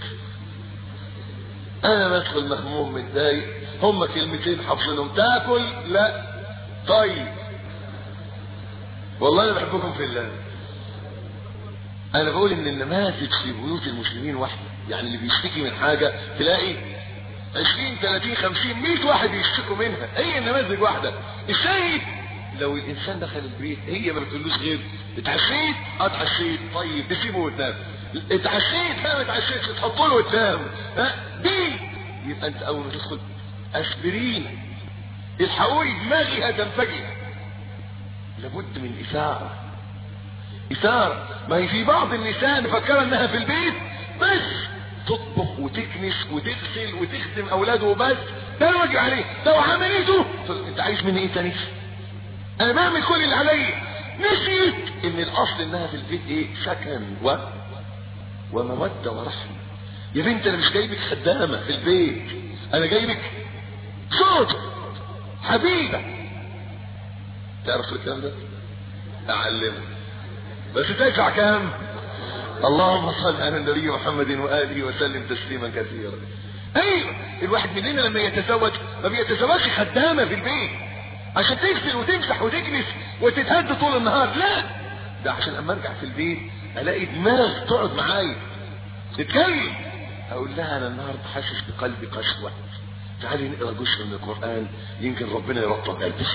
انا بدخل مهموم متضايق، هما كلمتين حافظينهم، تاكل لا طيب والله انا بحبكم في الله. انا بقول ان النماذج في بيوت المسلمين واحده، يعني اللي بيشتكي من حاجه تلاقي 20 30 50 100 واحد يشتكوا منها، هي النماذج واحده. الشاهد لو الانسان دخل البيت هي ما بتقولوش غير اتعشيت، اتعشيت، طيب تسيبه وتنام، اتعشيت، لا ما اتعشيتش تحطه له وتنام، دي يبقى انت اول ما تدخل اسبرين الحقوني دماغي هتنفجر. لابد من اثاره، اثاره. ما هي في بعض النساء مفكره انها في البيت بس تطبخ وتكنس وتغسل وتخدم اولاده وبس، ده الواجب عليه، لو عملته انت عايز مني ايه تاني؟ انا بعمل كل اللي عليا. نسيت ان الاصل انها في البيت ايه؟ سكن وموده ورحمه. يا بنت انا مش جايبك خدامه في البيت، انا جايبك زوجة حبيبه. تعرف الكلام ده؟ اعلمك بس تدفع كام؟ اللهم صل على النبي محمد واله وسلم تسليما كثيرا. ايوه الواحد مننا لما يتزوج ما بيتزوجش خدامه في البيت عشان تغسل وتمسح وتجلس وتتهد طول النهار، لا ده عشان اما ارجع في البيت الاقي دماغ تقعد معايا تتكلم، اقول لها انا النهارده حاسس بقلبي قسوه، تعالي نقرا جزء من القران يمكن ربنا يرطب قلبي.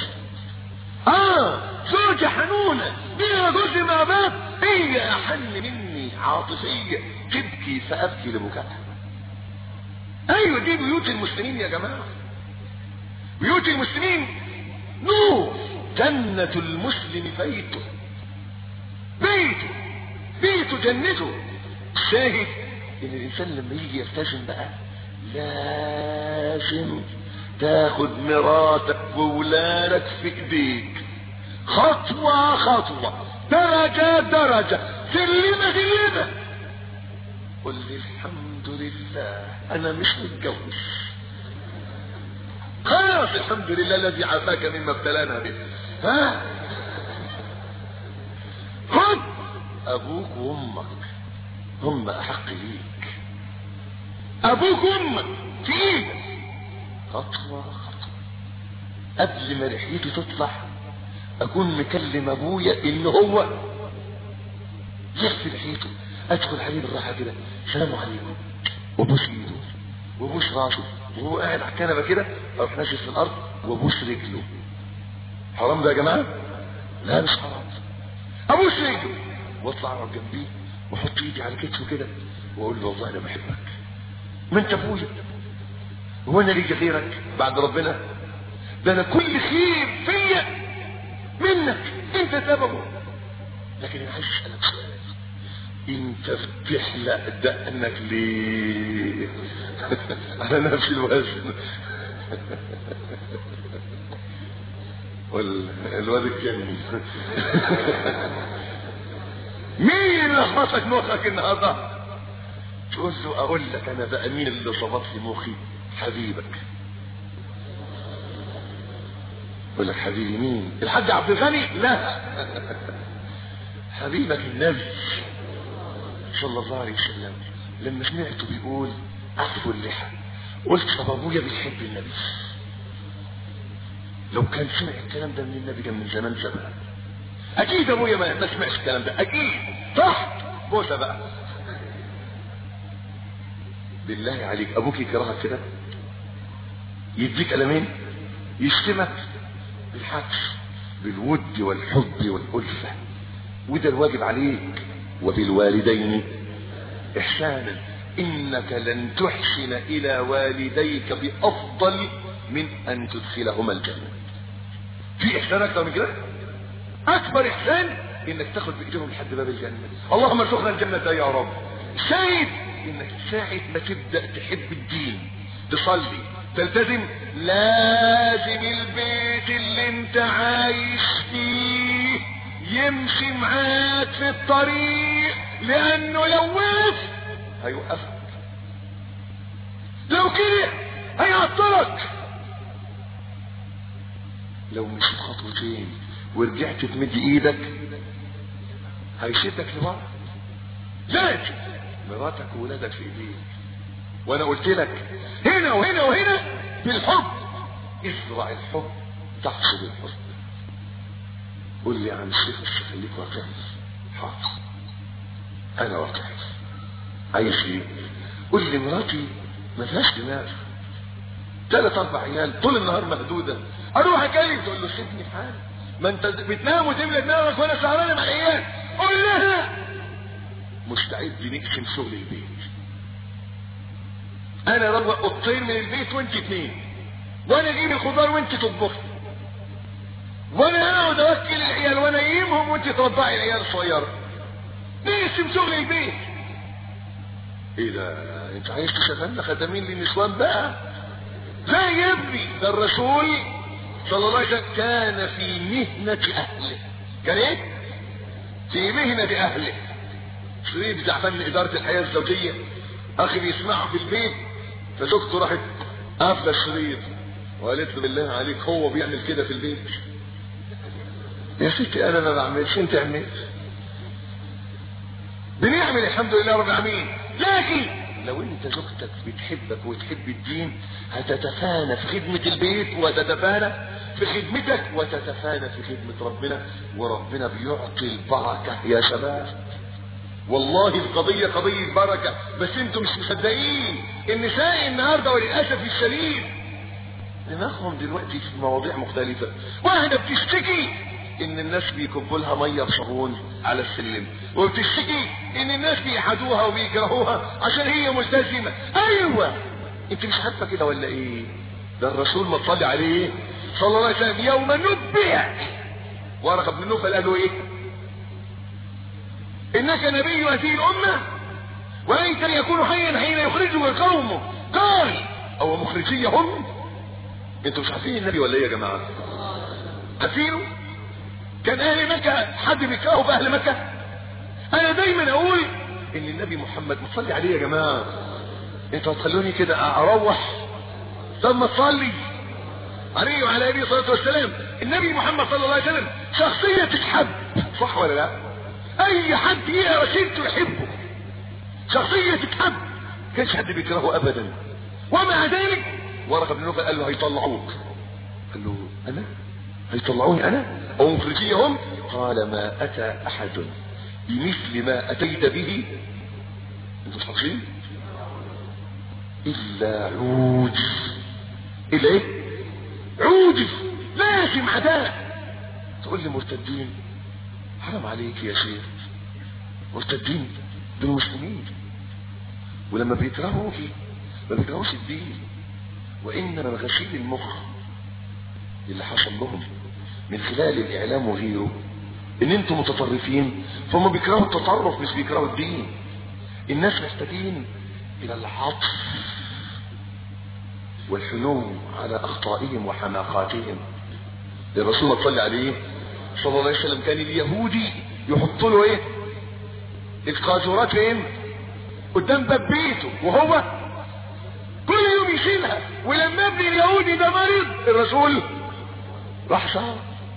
زوجة حنونة بيها جزء مع بعض، هي احن مني عاطفية، تبكي فابكي لبكائها. ايوه دي بيوت المسلمين يا جماعة، بيوت المسلمين نور، جنة المسلم بيته، بيته جنته. شاهد ان الانسان لما يجي يلتزم بقى لازم تاخد مراتك وولادك في ايديك، خطوة خطوة، درجة درجة، سلمة. قل لي الحمد لله انا مش متجوز، خلاص الحمد لله الذي عافاك مما ابتلانا به. خد ابوك وامك، هم احق ليك، ابوك وامك في ايدك، خطوة خطوة. قبل ما رحلتي تطلع اكون مكلم ابويا ان هو يغسل رحلته، ادخل عليه بالراحة كده، السلام عليكم، وابوس ايده وابوس راسه، وهو قاعد على الكنبه كده اروح ناشف في الارض وابوس رجله. حرام ده يا جماعه؟ لا مش حرام. ابوس رجله واطلع اقعد جنبيه واحط ايدي على كتفه كده واقول له والله انا بحبك، ما انت ابويا، هو انا ليك غيرك بعد ربنا؟ ده انا كل خير فيا منك، انت سببه. لكن انا عايز اسالك سؤال، انت بتحلق دقنك ليه؟ على نفس الوزن. والواد الجني. مين اللي لخبطك مخك النهارده؟ تقول له اقول لك انا بقى مين اللي ظبط لي مخي؟ حبيبك. يقول لك حبيبي مين؟ الحاج عبد الغني؟ لا. حبيبك النبي صلى الله عليه وسلم. لما سمعته بيقول اعفوا اللحى قلت طب ابويا بيحب النبي، لو كان سمع الكلام ده من النبي كان من زمان سبقه. اكيد ابويا ما سمعش الكلام ده، اكيد صح. بوسه بقى. بالله عليك ابوك يكرهك كده؟ يديك قلمين؟ يشتمك؟ بالعكس، بالود والحب والألفة، وده الواجب عليك. وبالوالدين إحسانا، إنك لن تحسن إلى والديك بأفضل من أن تدخلهما الجنة. في إحسان أكثر من كده؟ أكبر إحسان إنك تاخد بإيديهم لحد باب الجنة. اللهم ارزقنا الجنة يا رب. شاهد إنك ساعة ما تبدأ تحب الدين، تصلي، تلتزم، لازم البيت اللي انت عايش فيه يمشي معاك في الطريق، لانه لو وقف هيوقفك، لو كده هيعطلك. لو مشيت خطوتين ورجعت تمد ايدك هيشدك لورا. لازم مراتك وولادك في ايديك. وانا قلت لك هنا وهنا وهنا بالحب، ازرع الحب تحصد الحب. قول لي يا عم الشيخ بس خليك واقعي. حاضر انا واقعي. عايز ايه؟ قول لي مراتي ما فيهاش دماغ، 3-4 عيال طول النهار مهدوده، اروح اكلم تقول له سيبني في حالي، ما انت بتنام وتملى دماغك وانا سهرانه مع العيال. قول لها مستعد نقسم شغل البيت، انا اروق اوضتين من البيت وانت 2، وانا اجيب الخضار وانت تطبخي، وانا اقعد اوكل العيال وانا انيمهم وانت ترضعي العيال الصغيره. نقسم شغل البيت. ايه ده؟ انت عايز تشغلنا خدامين للنسوان بقى؟ لا يا ابني، ده الرسول صلى الله عليه وسلم كان في مهنة اهله. كان ايه؟ في مهنة اهله. شريف زعفان من ادارة الحياة الزوجية، اخي بيسمعه في البيت، فزوجته راحت قافله الشريط وقالت له بالله عليك هو بيعمل كده في البيت؟ يا ستي انا ما بعملش، انت اعمل. بنعمل الحمد لله رب العالمين. لكن لو انت زوجتك بتحبك وتحب الدين هتتفانى في خدمة البيت، وتتفانى في خدمتك، وتتفانى في خدمة ربنا، وربنا بيعطي البركة يا شباب. والله القضية قضية بركة، بس انتم مش مصدقين. النساء النهاردة وللأسف الشديد دماغهم دلوقتي في مواضيع مختلفة. واحدة بتشتكي ان الناس بيكبوا لها مية بصابون على السلم، وبتشتكي ان الناس بيحدوها وبيكرهوها عشان هي ملتزمة. ايوه انت مش عارفة كده ولا ايه؟ ده الرسول ما صلى عليه صلى الله عليه وسلم يوم نبئ ورقة بن نوفل قال له ايه؟ انك نبي هذه الامة وليس يكون حيا حين يخرجه قومه. قال او مخرجيهم. انتوا مش عارفين النبي ولا ايه يا جماعة؟ عارفينه؟ كان اهل مكة حد بيكرهه في اهل مكة؟ انا دايما اقول ان النبي محمد مصلي عليه يا جماعة. انتوا هتخلوني كده اروح؟ طب ما تصلي عليه وعلى اله الصلاة والسلام. النبي محمد صلى الله عليه وسلم شخصية تتحب، صح ولا لا؟ اي حد يقرا سيرته يحبه، شخصية تتحب، كانش حد بيكرهه ابدا. ومع ذلك ورقة بن نوفل قال له هيطلعوك. قال له انا؟ هيطلعوني انا؟ او مخرجيهم؟ قال ما اتى احد بمثل ما اتيت به، انتوا صحيحين، الا عوجز. الا ايه؟ عوجز، لازم عداء. تقول لي مرتدين؟ حرام عليك يا شيخ، مرتدين دول مسلمين، ولما بيكرهوكي ما بيكرهوش الدين، وانما غسيل المخ اللي حصل لهم من خلال الاعلام وغيره ان انتم متطرفين، فهم بيكرهوا التطرف مش بيكرهوا الدين. الناس محتاجين الى العطف والحنو على اخطائهم وحماقاتهم. الرسول صلى عليه صلى الله عليه وسلم كان اليهودي يحط له ايه؟ القاذورات فين؟ قدام باب بيته، وهو كل يوم يشيلها. ولما ابن اليهودي ده مريض الرسول راح صار.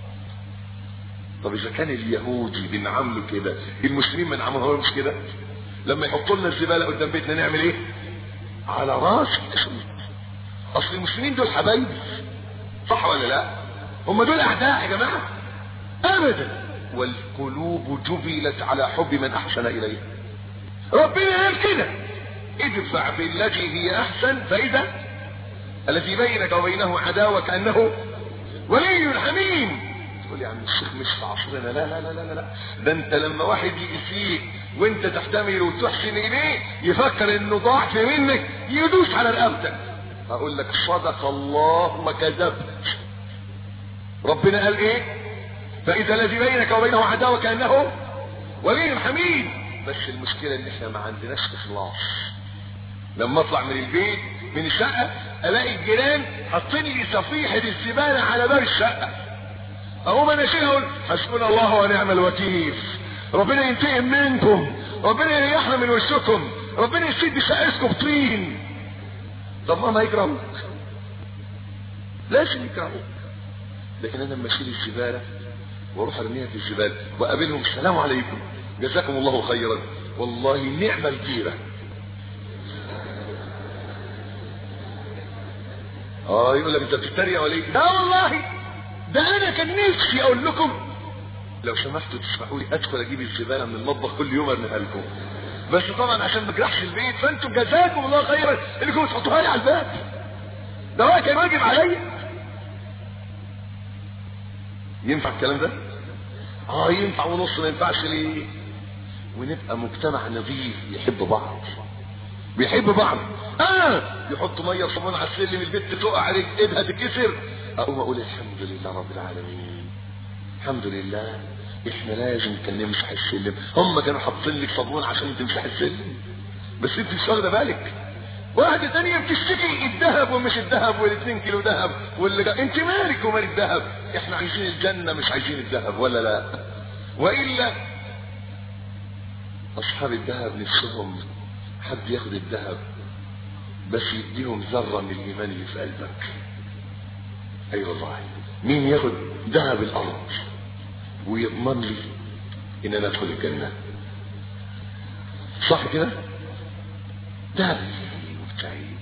طب اذا كان اليهودي بنعمله كده، المسلمين ما نعملهمش كده؟ لما يحطوا لنا الزباله قدام بيتنا نعمل ايه؟ على راسي. اصل المسلمين دول حبايبي، صح ولا لا؟ هم دول اعداء يا جماعه؟ ابدا. والقلوب جبلت على حب من احسن اليها. ربنا قال كده: ادفع بالتي هي احسن فاذا الذي بينك وبينه عداوه كانه ولي حميم. تقول يا عم الشيخ مش في عصرنا. لا لا لا لا لا، ده انت لما واحد يأذيك وانت تحتمل وتحسن اليه يفكر انه ضعف منك يدوس على رقبتك. اقول لك صدق الله وكذبت. ربنا قال ايه؟ فاذا الذي بينك وبينه عداوه كانه ولي حميد. بس المشكله ان احنا ما عندناش اخلاص. لما اطلع من البيت من الشقه الاقي الجيران حاطين لي صفيحه الزباله على باب الشقه، اقوم انا اشيلها اقول حسبنا الله ونعم الوكيل، ربنا ينتقم منكم، ربنا يريحنا من وشكم، ربنا يسد شقتكم بطين. طب ما يكرهوك، لازم يكرهوك. لكن انا لما اشيل الزباله واروح ارميها في الزباله واقابلهم السلام عليكم جزاكم الله خيرا، والله نعمه الجيره. يقول لك انت بتتريق ولا ايه؟ لا والله، ده انا كان نفسي اقول لكم لو سمحتوا تسمحوا لي ادخل اجيب الزباله من المطبخ كل يوم ارميها لكم، بس طبعا عشان ما اجرحش البيت، فانتم جزاكم الله خيرا انكم تحطوها لي على الباب. ده بقى كان واجب عليا. ينفع الكلام ده؟ ينفع ونص. ما ينفعش ليه؟ ونبقى مجتمع نظيف يحب بعض، بيحب بعض. يحطوا ميه وصابون على السلم، البنت تقع عليك ايدها تتكسر، اقوم اقول الحمد لله رب العالمين، الحمد لله. احنا لازم كان نمسح السلم. هم كانوا حاطين لك صابون عشان تمسح السلم، بس انت مش واخده بالك. واحده ثانيه بتشتكي الذهب ومش الذهب وال2 كيلو ذهب انت مالك ومال الذهب؟ احنا عايزين الجنه مش عايزين الذهب، ولا لا؟ والا اصحاب الذهب نفسهم حد ياخد الذهب بس يديهم ذره من الايمان اللي في قلبك. اي والله، مين ياخد ذهب الارض ويضمن لي ان انا ادخل الجنه؟ صح كده؟ ذهب مبتعد.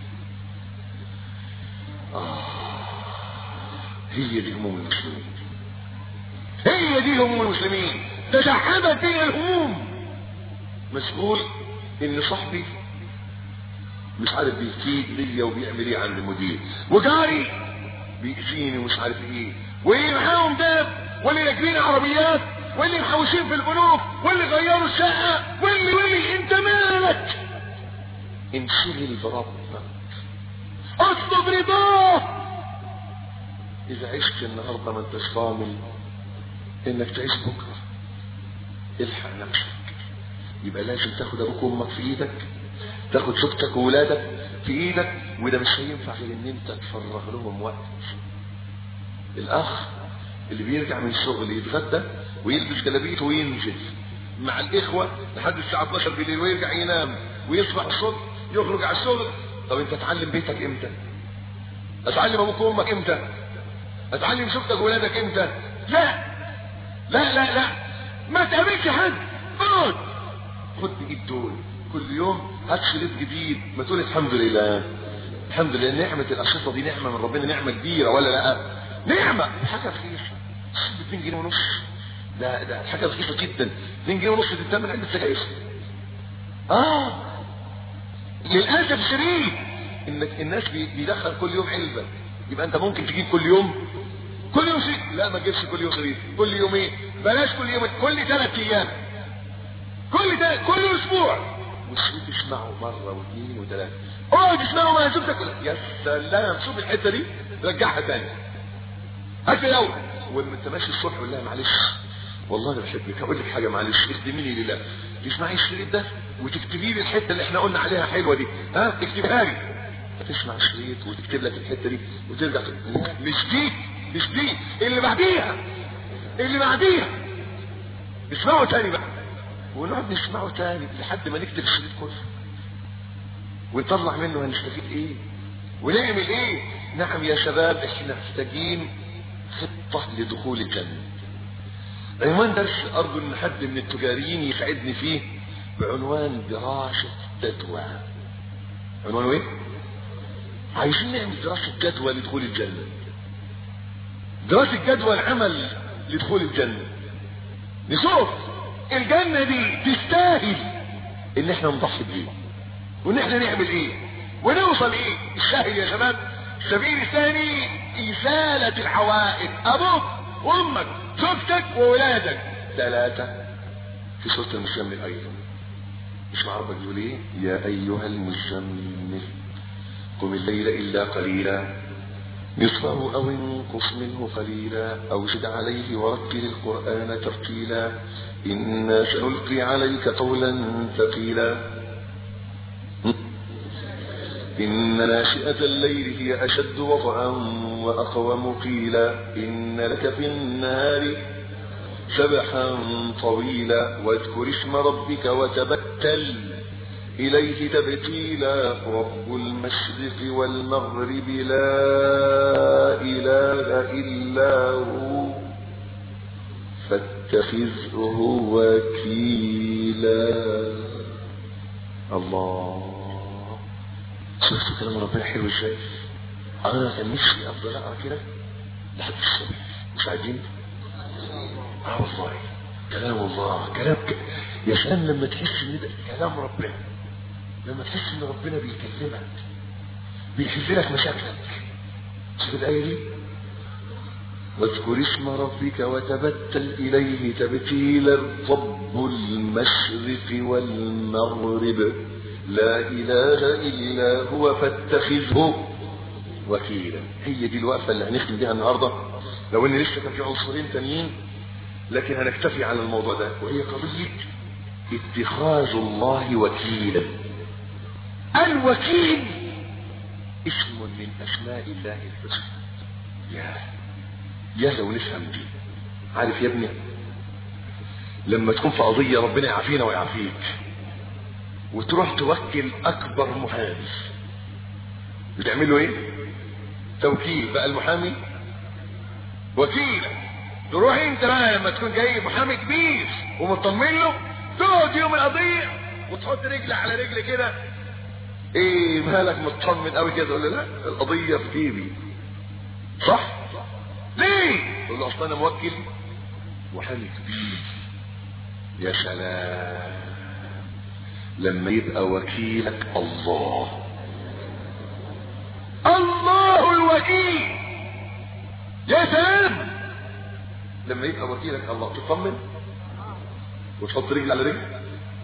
هي دي هموم المسلمين، هي دي هموم المسلمين. تشحبت بين الهموم. مسؤول ان صاحبي مش عارف بيكيد ليا وبيعمل ايه عند المدير، وجاري بيأذيني ومش عارف ايه، واللي معاهم داب، واللي راكبين عربيات، واللي محوشين في البنوك، واللي غيروا الشقه، واللي انت مالك؟ انشغل بربك، اطلب رضاه. اذا عشت النهارده ما انتش ضامن انك تعيش بكره، الحق نفسك. يبقى لازم تاخد ابوك وامك في ايدك، تاخد زوجتك وولادك في ايدك، وده مش هينفع غير ان انت تفرغ لهم وقت. الاخ اللي بيرجع من الشغل يتغدى ويلبس جلابيته وينزل مع الاخوه لحد الساعه 12 بالليل ويرجع ينام ويصبح الصبح يخرج على الشغل. طب انت تعلم بيتك امتى؟ اتعلم ابوك وامك امتى؟ اتعلم زوجتك وولادك امتى؟ لا لا لا لا، ما تقابلش حد. اقعد خد بايد دول كل يوم، هات شريط جديد، ما تقول الحمد لله الحمد لله. نعمه الاشرطه دي نعمه من ربنا، نعمه كبيره ولا لا؟ نعمه. حاجه رخيصه 2 جنيه ونص، ده حاجه رخيصه جدا. 2 جنيه ونص تتمن علبه سجاير. للاسف الشديد انك الناس بيدخل كل يوم علبه، يبقى انت ممكن تجيب كل يوم شيء. لا ما تجيبش كل يوم شريط، كل يومين، بلاش كل يوم، كل 3 ايام، كل اسبوع والشريط تسمعه مرة واثنين وثلاثة، اقعد تسمعه ما زبدك، يا سلام، شوف الحتة دي رجعها تاني، هات الاول. ولما انت ماشي الصبح قول لها معلش والله انا بحبك، هقول لك حاجه معلش اخدميني لله، تسمعي الشريط ده وتكتبي لي الحته اللي احنا قلنا عليها حلوه دي، ها تكتبها لي، هتسمع الشريط وتكتب لك الحته دي وترجع مش دي اللي بعديها اسمعوا تاني بقى، ونقعد نسمعه تاني لحد ما نكتب الشريط كله ونطلع منه هنستفيد ايه ونعمل ايه. نعم يا شباب، احنا محتاجين خطة لدخول الجنة. عنوان درس ارجو ان حد من التجاريين يساعدني فيه بعنوان دراسة جدوى. عنوانه ايه؟ عايزين نعمل دراسة جدوى لدخول الجنة، دراسة جدوى العمل لدخول الجنة، نشوف الجنة دي تستاهل ان احنا نضحي بيه وان احنا نعمل ايه ونوصل ايه. السهل يا شباب، السبيل الثاني ازالة العوائق، ابوك وامك زوجتك وولادك. 3 في سورة المزمل ايضا، اسمع ربك يقول ايه؟ يا ايها المزمل قم الليل الا قليلا نصفه او انقص منه قليلا او زد عليه ورتل القرآن ترتيلا انا سنلقي عليك قولا ثقيلا إن ناشئة الليل هي أشد وطئا وأقوم قيلا إن لك في النهار سبحا طويلا واذكر اسم ربك وتبتل إليه تبتيلا رب المشرق والمغرب لا إله إلا هو فاتخذه وكيلا. الله، شفتوا كلام ربنا حلو ازاي؟ انا كان نفسي افضل اقرا كده لحد الصبح، مش عايزين؟ والله كلام الله، يا سلام لما تحس ان ده كلام ربنا، لما تحس ان ربنا بيكلمك بيحل لك مشاكلك. شوف الايه دي، واذكر اسم ربك وتبتل اليه تبتيلا رب المشرق والمغرب لا اله الا هو فاتخذه وكيلا. هي دي الوقفه اللي هنختم بيها النهارده، لو ان لسه كان في عنصرين تانيين لكن هنكتفي على الموضوع ده، وهي قضيه اتخاذ الله وكيلا. الوكيل اسم من اسماء الله الحسنى. يا لو نفهم دي. عارف يا ابني لما تكون في قضيه ربنا يعافينا ويعافيك وتروح توكل اكبر محامي، بتعمله ايه؟ توكيل. بقى المحامي وكيل. تروح انت بقى لما تكون جاي محامي كبير ومطمن له، تقعد يوم القضيه وتحط رجل على رجل كده، ايه مالك مطمن قوي كده؟ تقول له لا القضيه في جيبي. صح؟ ليه؟ تقول له اصل انا موكل محامي كبير. يا سلام لما يبقى وكيلك الله، الله الوكيل. يا سلام لما يبقى وكيلك الله، تطمن وتحط رجل على رجل.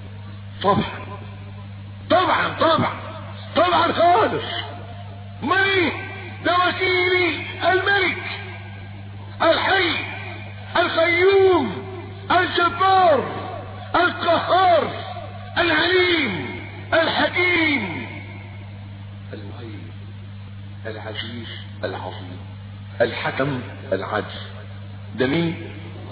طبعا خالص. مين ده؟ وكيلي الملك الحي القيوم الجبار القهار العليم الحكيم المهيمن العزيز العظيم الحكم العدل. ده مين؟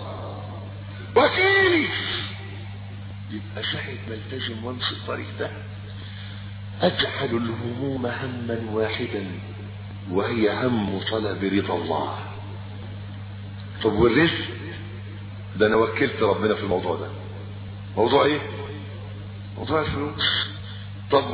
وكيلي. يبقى ساعة ما التزم وامشي الطريق ده اجعل الهموم هما واحدا وهي هم طلب رضا الله. طب والرزق ده انا وكلت ربنا في الموضوع ده. موضوع ايه؟ موضوع الفلوس. طب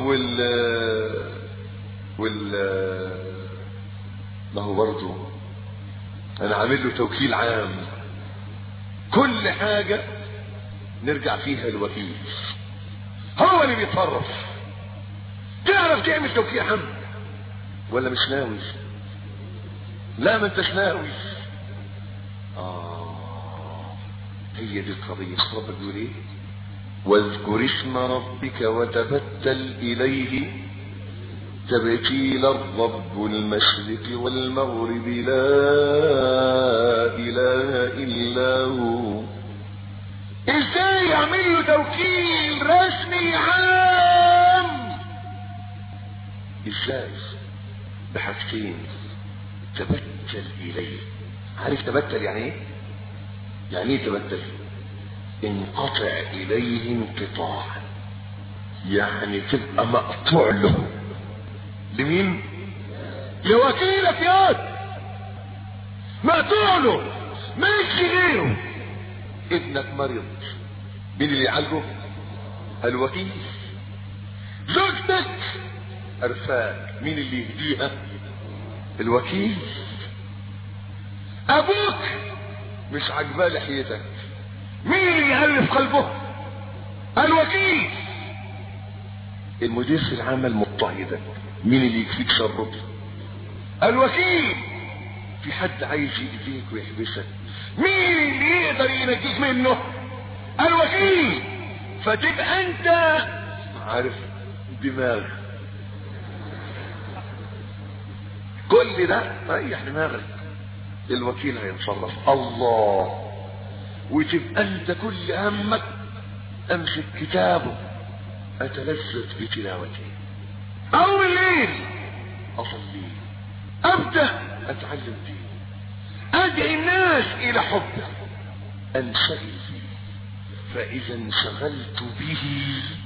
ما هو برضه انا عامل له توكيل عام، كل حاجة نرجع فيها الوكيل، هو اللي بيتصرف. تعرف تعمل توكيل عام ولا مش ناوي؟ لا ما انتش ناوي. هي دي القضية. ربك بيقول ايه؟ واذكر اسم ربك وتبتل إليه تبتيلا رب المشرق والمغرب لا إله إلا هو. ازاي يعمل له توكيل رسمي عام؟ ازاي؟ بحاجتين. تبتل إليه. عارف تبتل يعني ايه؟ يعني ايه تبتل؟ انقطع إليه انقطاع، يعني تبقى مقطوع له. لمين؟ لوكيلك ياض، مقطوع له، ماشي غيره. ابنك مريض، مين اللي يعالجه؟ الوكيل. زوجتك أرفاك، مين اللي يهديها؟ الوكيل. أبوك مش عجباه لحيتك، مين اللي يألف قلبه؟ الوكيل. المدير في العمل مضطهدك، مين اللي يكفيك شره؟ الوكيل. في حد عايز يأذيك ويحبسك، مين اللي يقدر ينجيك منه؟ الوكيل. فتبقى انت عارف دماغ، كل ده ريح دماغك، الوكيل هيتصرف. الله. وتبقى انت كل همك امسك كتابه، اتلذذ بتلاوته، اول الليل اصلي، ابدا اتعلم فيه، ادعي الناس الى حبه، انشغل فيه. فاذا انشغلت به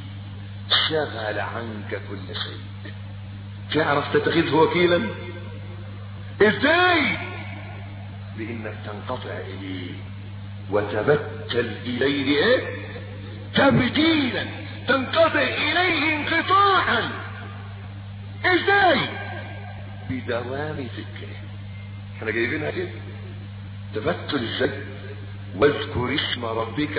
شغل عنك كل شيء. تعرف تتخذه وكيلا ازاي؟ بانك تنقطع اليه وتبتل اليه ايه؟ تبتيلا، تنقطع اليه انقطاعا. ازاي؟ بدوام ذكره. احنا جايبينها كده تبتل ازاي؟ واذكر اسم ربك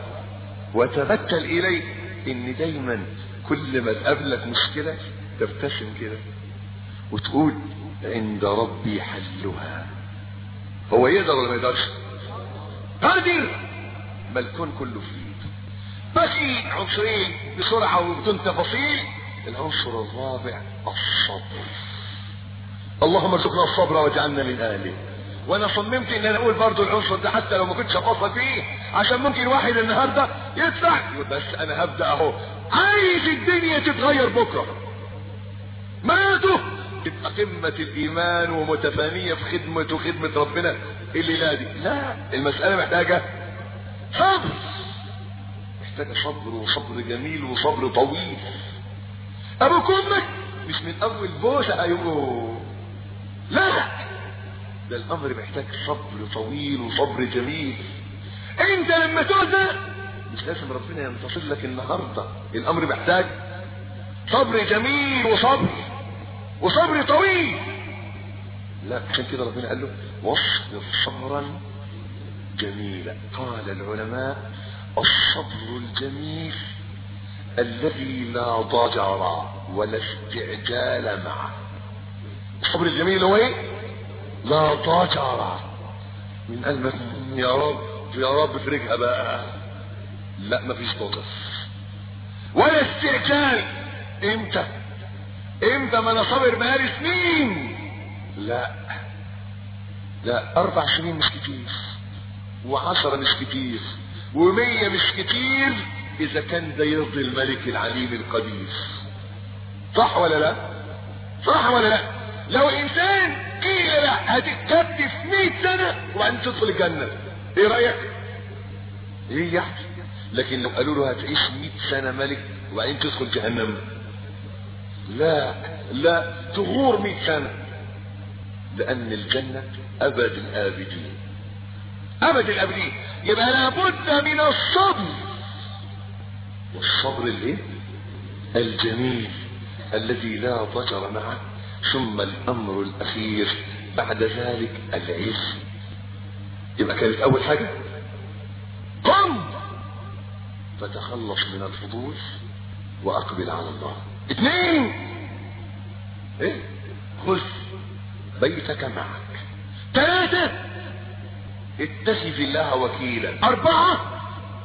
وتبتل اليه. ان دايما كل ما تقابلك مشكله تبتسم كده وتقول عند ربي حلها. هو يقدر ولا ما يقدرش؟ قادر. ما الكون كله في ايده. باقي عنصرين بسرعه وبدون تفاصيل. العنصر الرابع الصبر. اللهم ارزقنا الصبر واجعلنا من اهله. وانا صممت ان انا اقول برضو العنصر ده حتى لو ما كنتش افصل فيه، عشان ممكن واحد النهارده يدفع بس انا هبدا اهو. عايز الدنيا تتغير بكره، ماته تبقى قمه الايمان ومتفانيه في خدمه ربنا الليله دي. لا، المساله محتاجه صبر، محتاجه صبر، وصبر جميل وصبر طويل. ابوك وامك مش من اول بوسه هيبقوا، لا، ده الامر محتاج صبر طويل وصبر جميل. انت لما تؤذى مش لازم ربنا ينتصر لك النهارده، الامر محتاج صبر جميل وصبر طويل. لا، عشان كده ربنا قال له واصبر صبرا جميلا. قال العلماء الصبر الجميل الذي لا ضجر ولا استعجال معه. الصبر الجميل هو ايه؟ لا ضجر، من قلبك يا رب افرجها بقى. لا، مفيش ضجر ولا استعجال. امتى ما انا صابر بقالي سنين. لا 4 سنين مش كتير، و10 مش كتير، و100 مش كتير، اذا كان ده يرضي الملك العليم القدير. صح ولا لا؟ صح ولا لا؟ لو انسان قيل لا هتتكتف 100 سنة وبعدين تدخل الجنة، ايه رأيك؟ ايه يحكي؟ لكن لو قالوا له هتعيش 100 سنة ملك وبعدين تدخل جهنم، لا تغور 100 سنة، لان الجنة ابد الابدين، ابد الابدين. يبقى لابد من الصبر، والصبر الايه؟ الجميل الذي لا ضجر معه. ثم الامر الاخير بعد ذلك العز. يبقى كانت اول حاجة قم فتخلص من الفضول واقبل على الله. 2 ايه؟ خذ بيتك معك. 3 اتخذ الله وكيلا. 4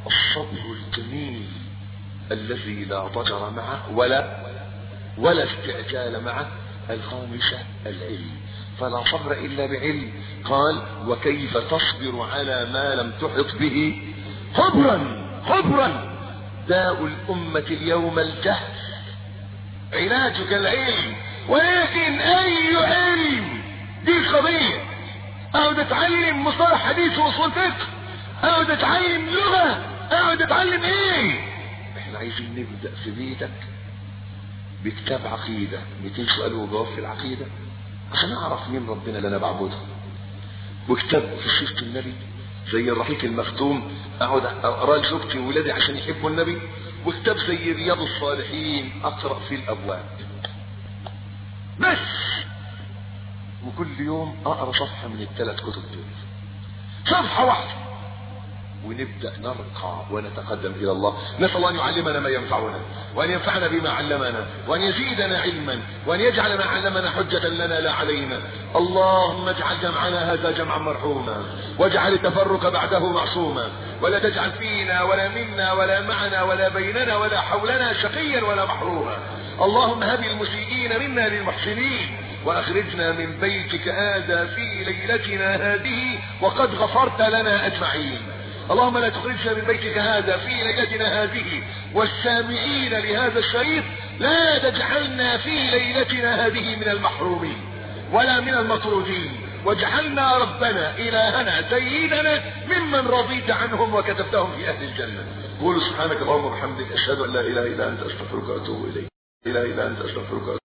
الصبر الجميل الذي لا ضجر معه ولا استعجال معه. الخامسة العلم، فلا صبر إلا بعلم. قال وكيف تصبر على ما لم تحط به خبرا. داء الأمة اليوم الجهل، علاجك العلم. ولكن أي علم؟ دي قضية. أقعد أتعلم مصطلح حديث وأصول فقه، أقعد أتعلم لغة، أقعد أتعلم إيه؟ إحنا عايزين نبدأ في بيتك بكتاب عقيدة، 200 سؤال وجواب في العقيدة عشان أعرف مين ربنا اللي أنا بعبده، وكتاب في سيرة النبي زي الرحيق المختوم أقعد أقرأ لزوجتي وولادي عشان يحبوا النبي، وكتاب زي رياض الصالحين أقرأ فيه الأبواب بس، وكل يوم أقرأ صفحة من ال3 كتب دول، صفحة واحدة، ونبدأ نرقى ونتقدم إلى الله. نسأل الله أن يعلمنا ما ينفعنا، وأن ينفعنا بما علمنا، وأن يزيدنا علما، وأن يجعل ما علمنا حجة لنا لا علينا. اللهم اجعل جمعنا هذا جمعا مرحوما، واجعل التفرق بعده معصوما، ولا تجعل فينا ولا منا ولا معنا ولا بيننا ولا حولنا شقيا ولا محروما. اللهم هب المسيئين منا للمحسنين، وأخرجنا من بيتك هذا في ليلتنا هذه وقد غفرت لنا أجمعين. اللهم لا تخرجنا من بيتك هذا في ليلتنا هذه والسامعين لهذا الشريط لا تجعلنا في ليلتنا هذه من المحرومين ولا من المطرودين، واجعلنا ربنا إلهنا سيدنا ممن رضيت عنهم وكتبتهم في أهل الجنة. قولوا سبحانك اللهم وبحمدك أشهد أن لا إله إلا أنت أستغفرك وأتوب إليك.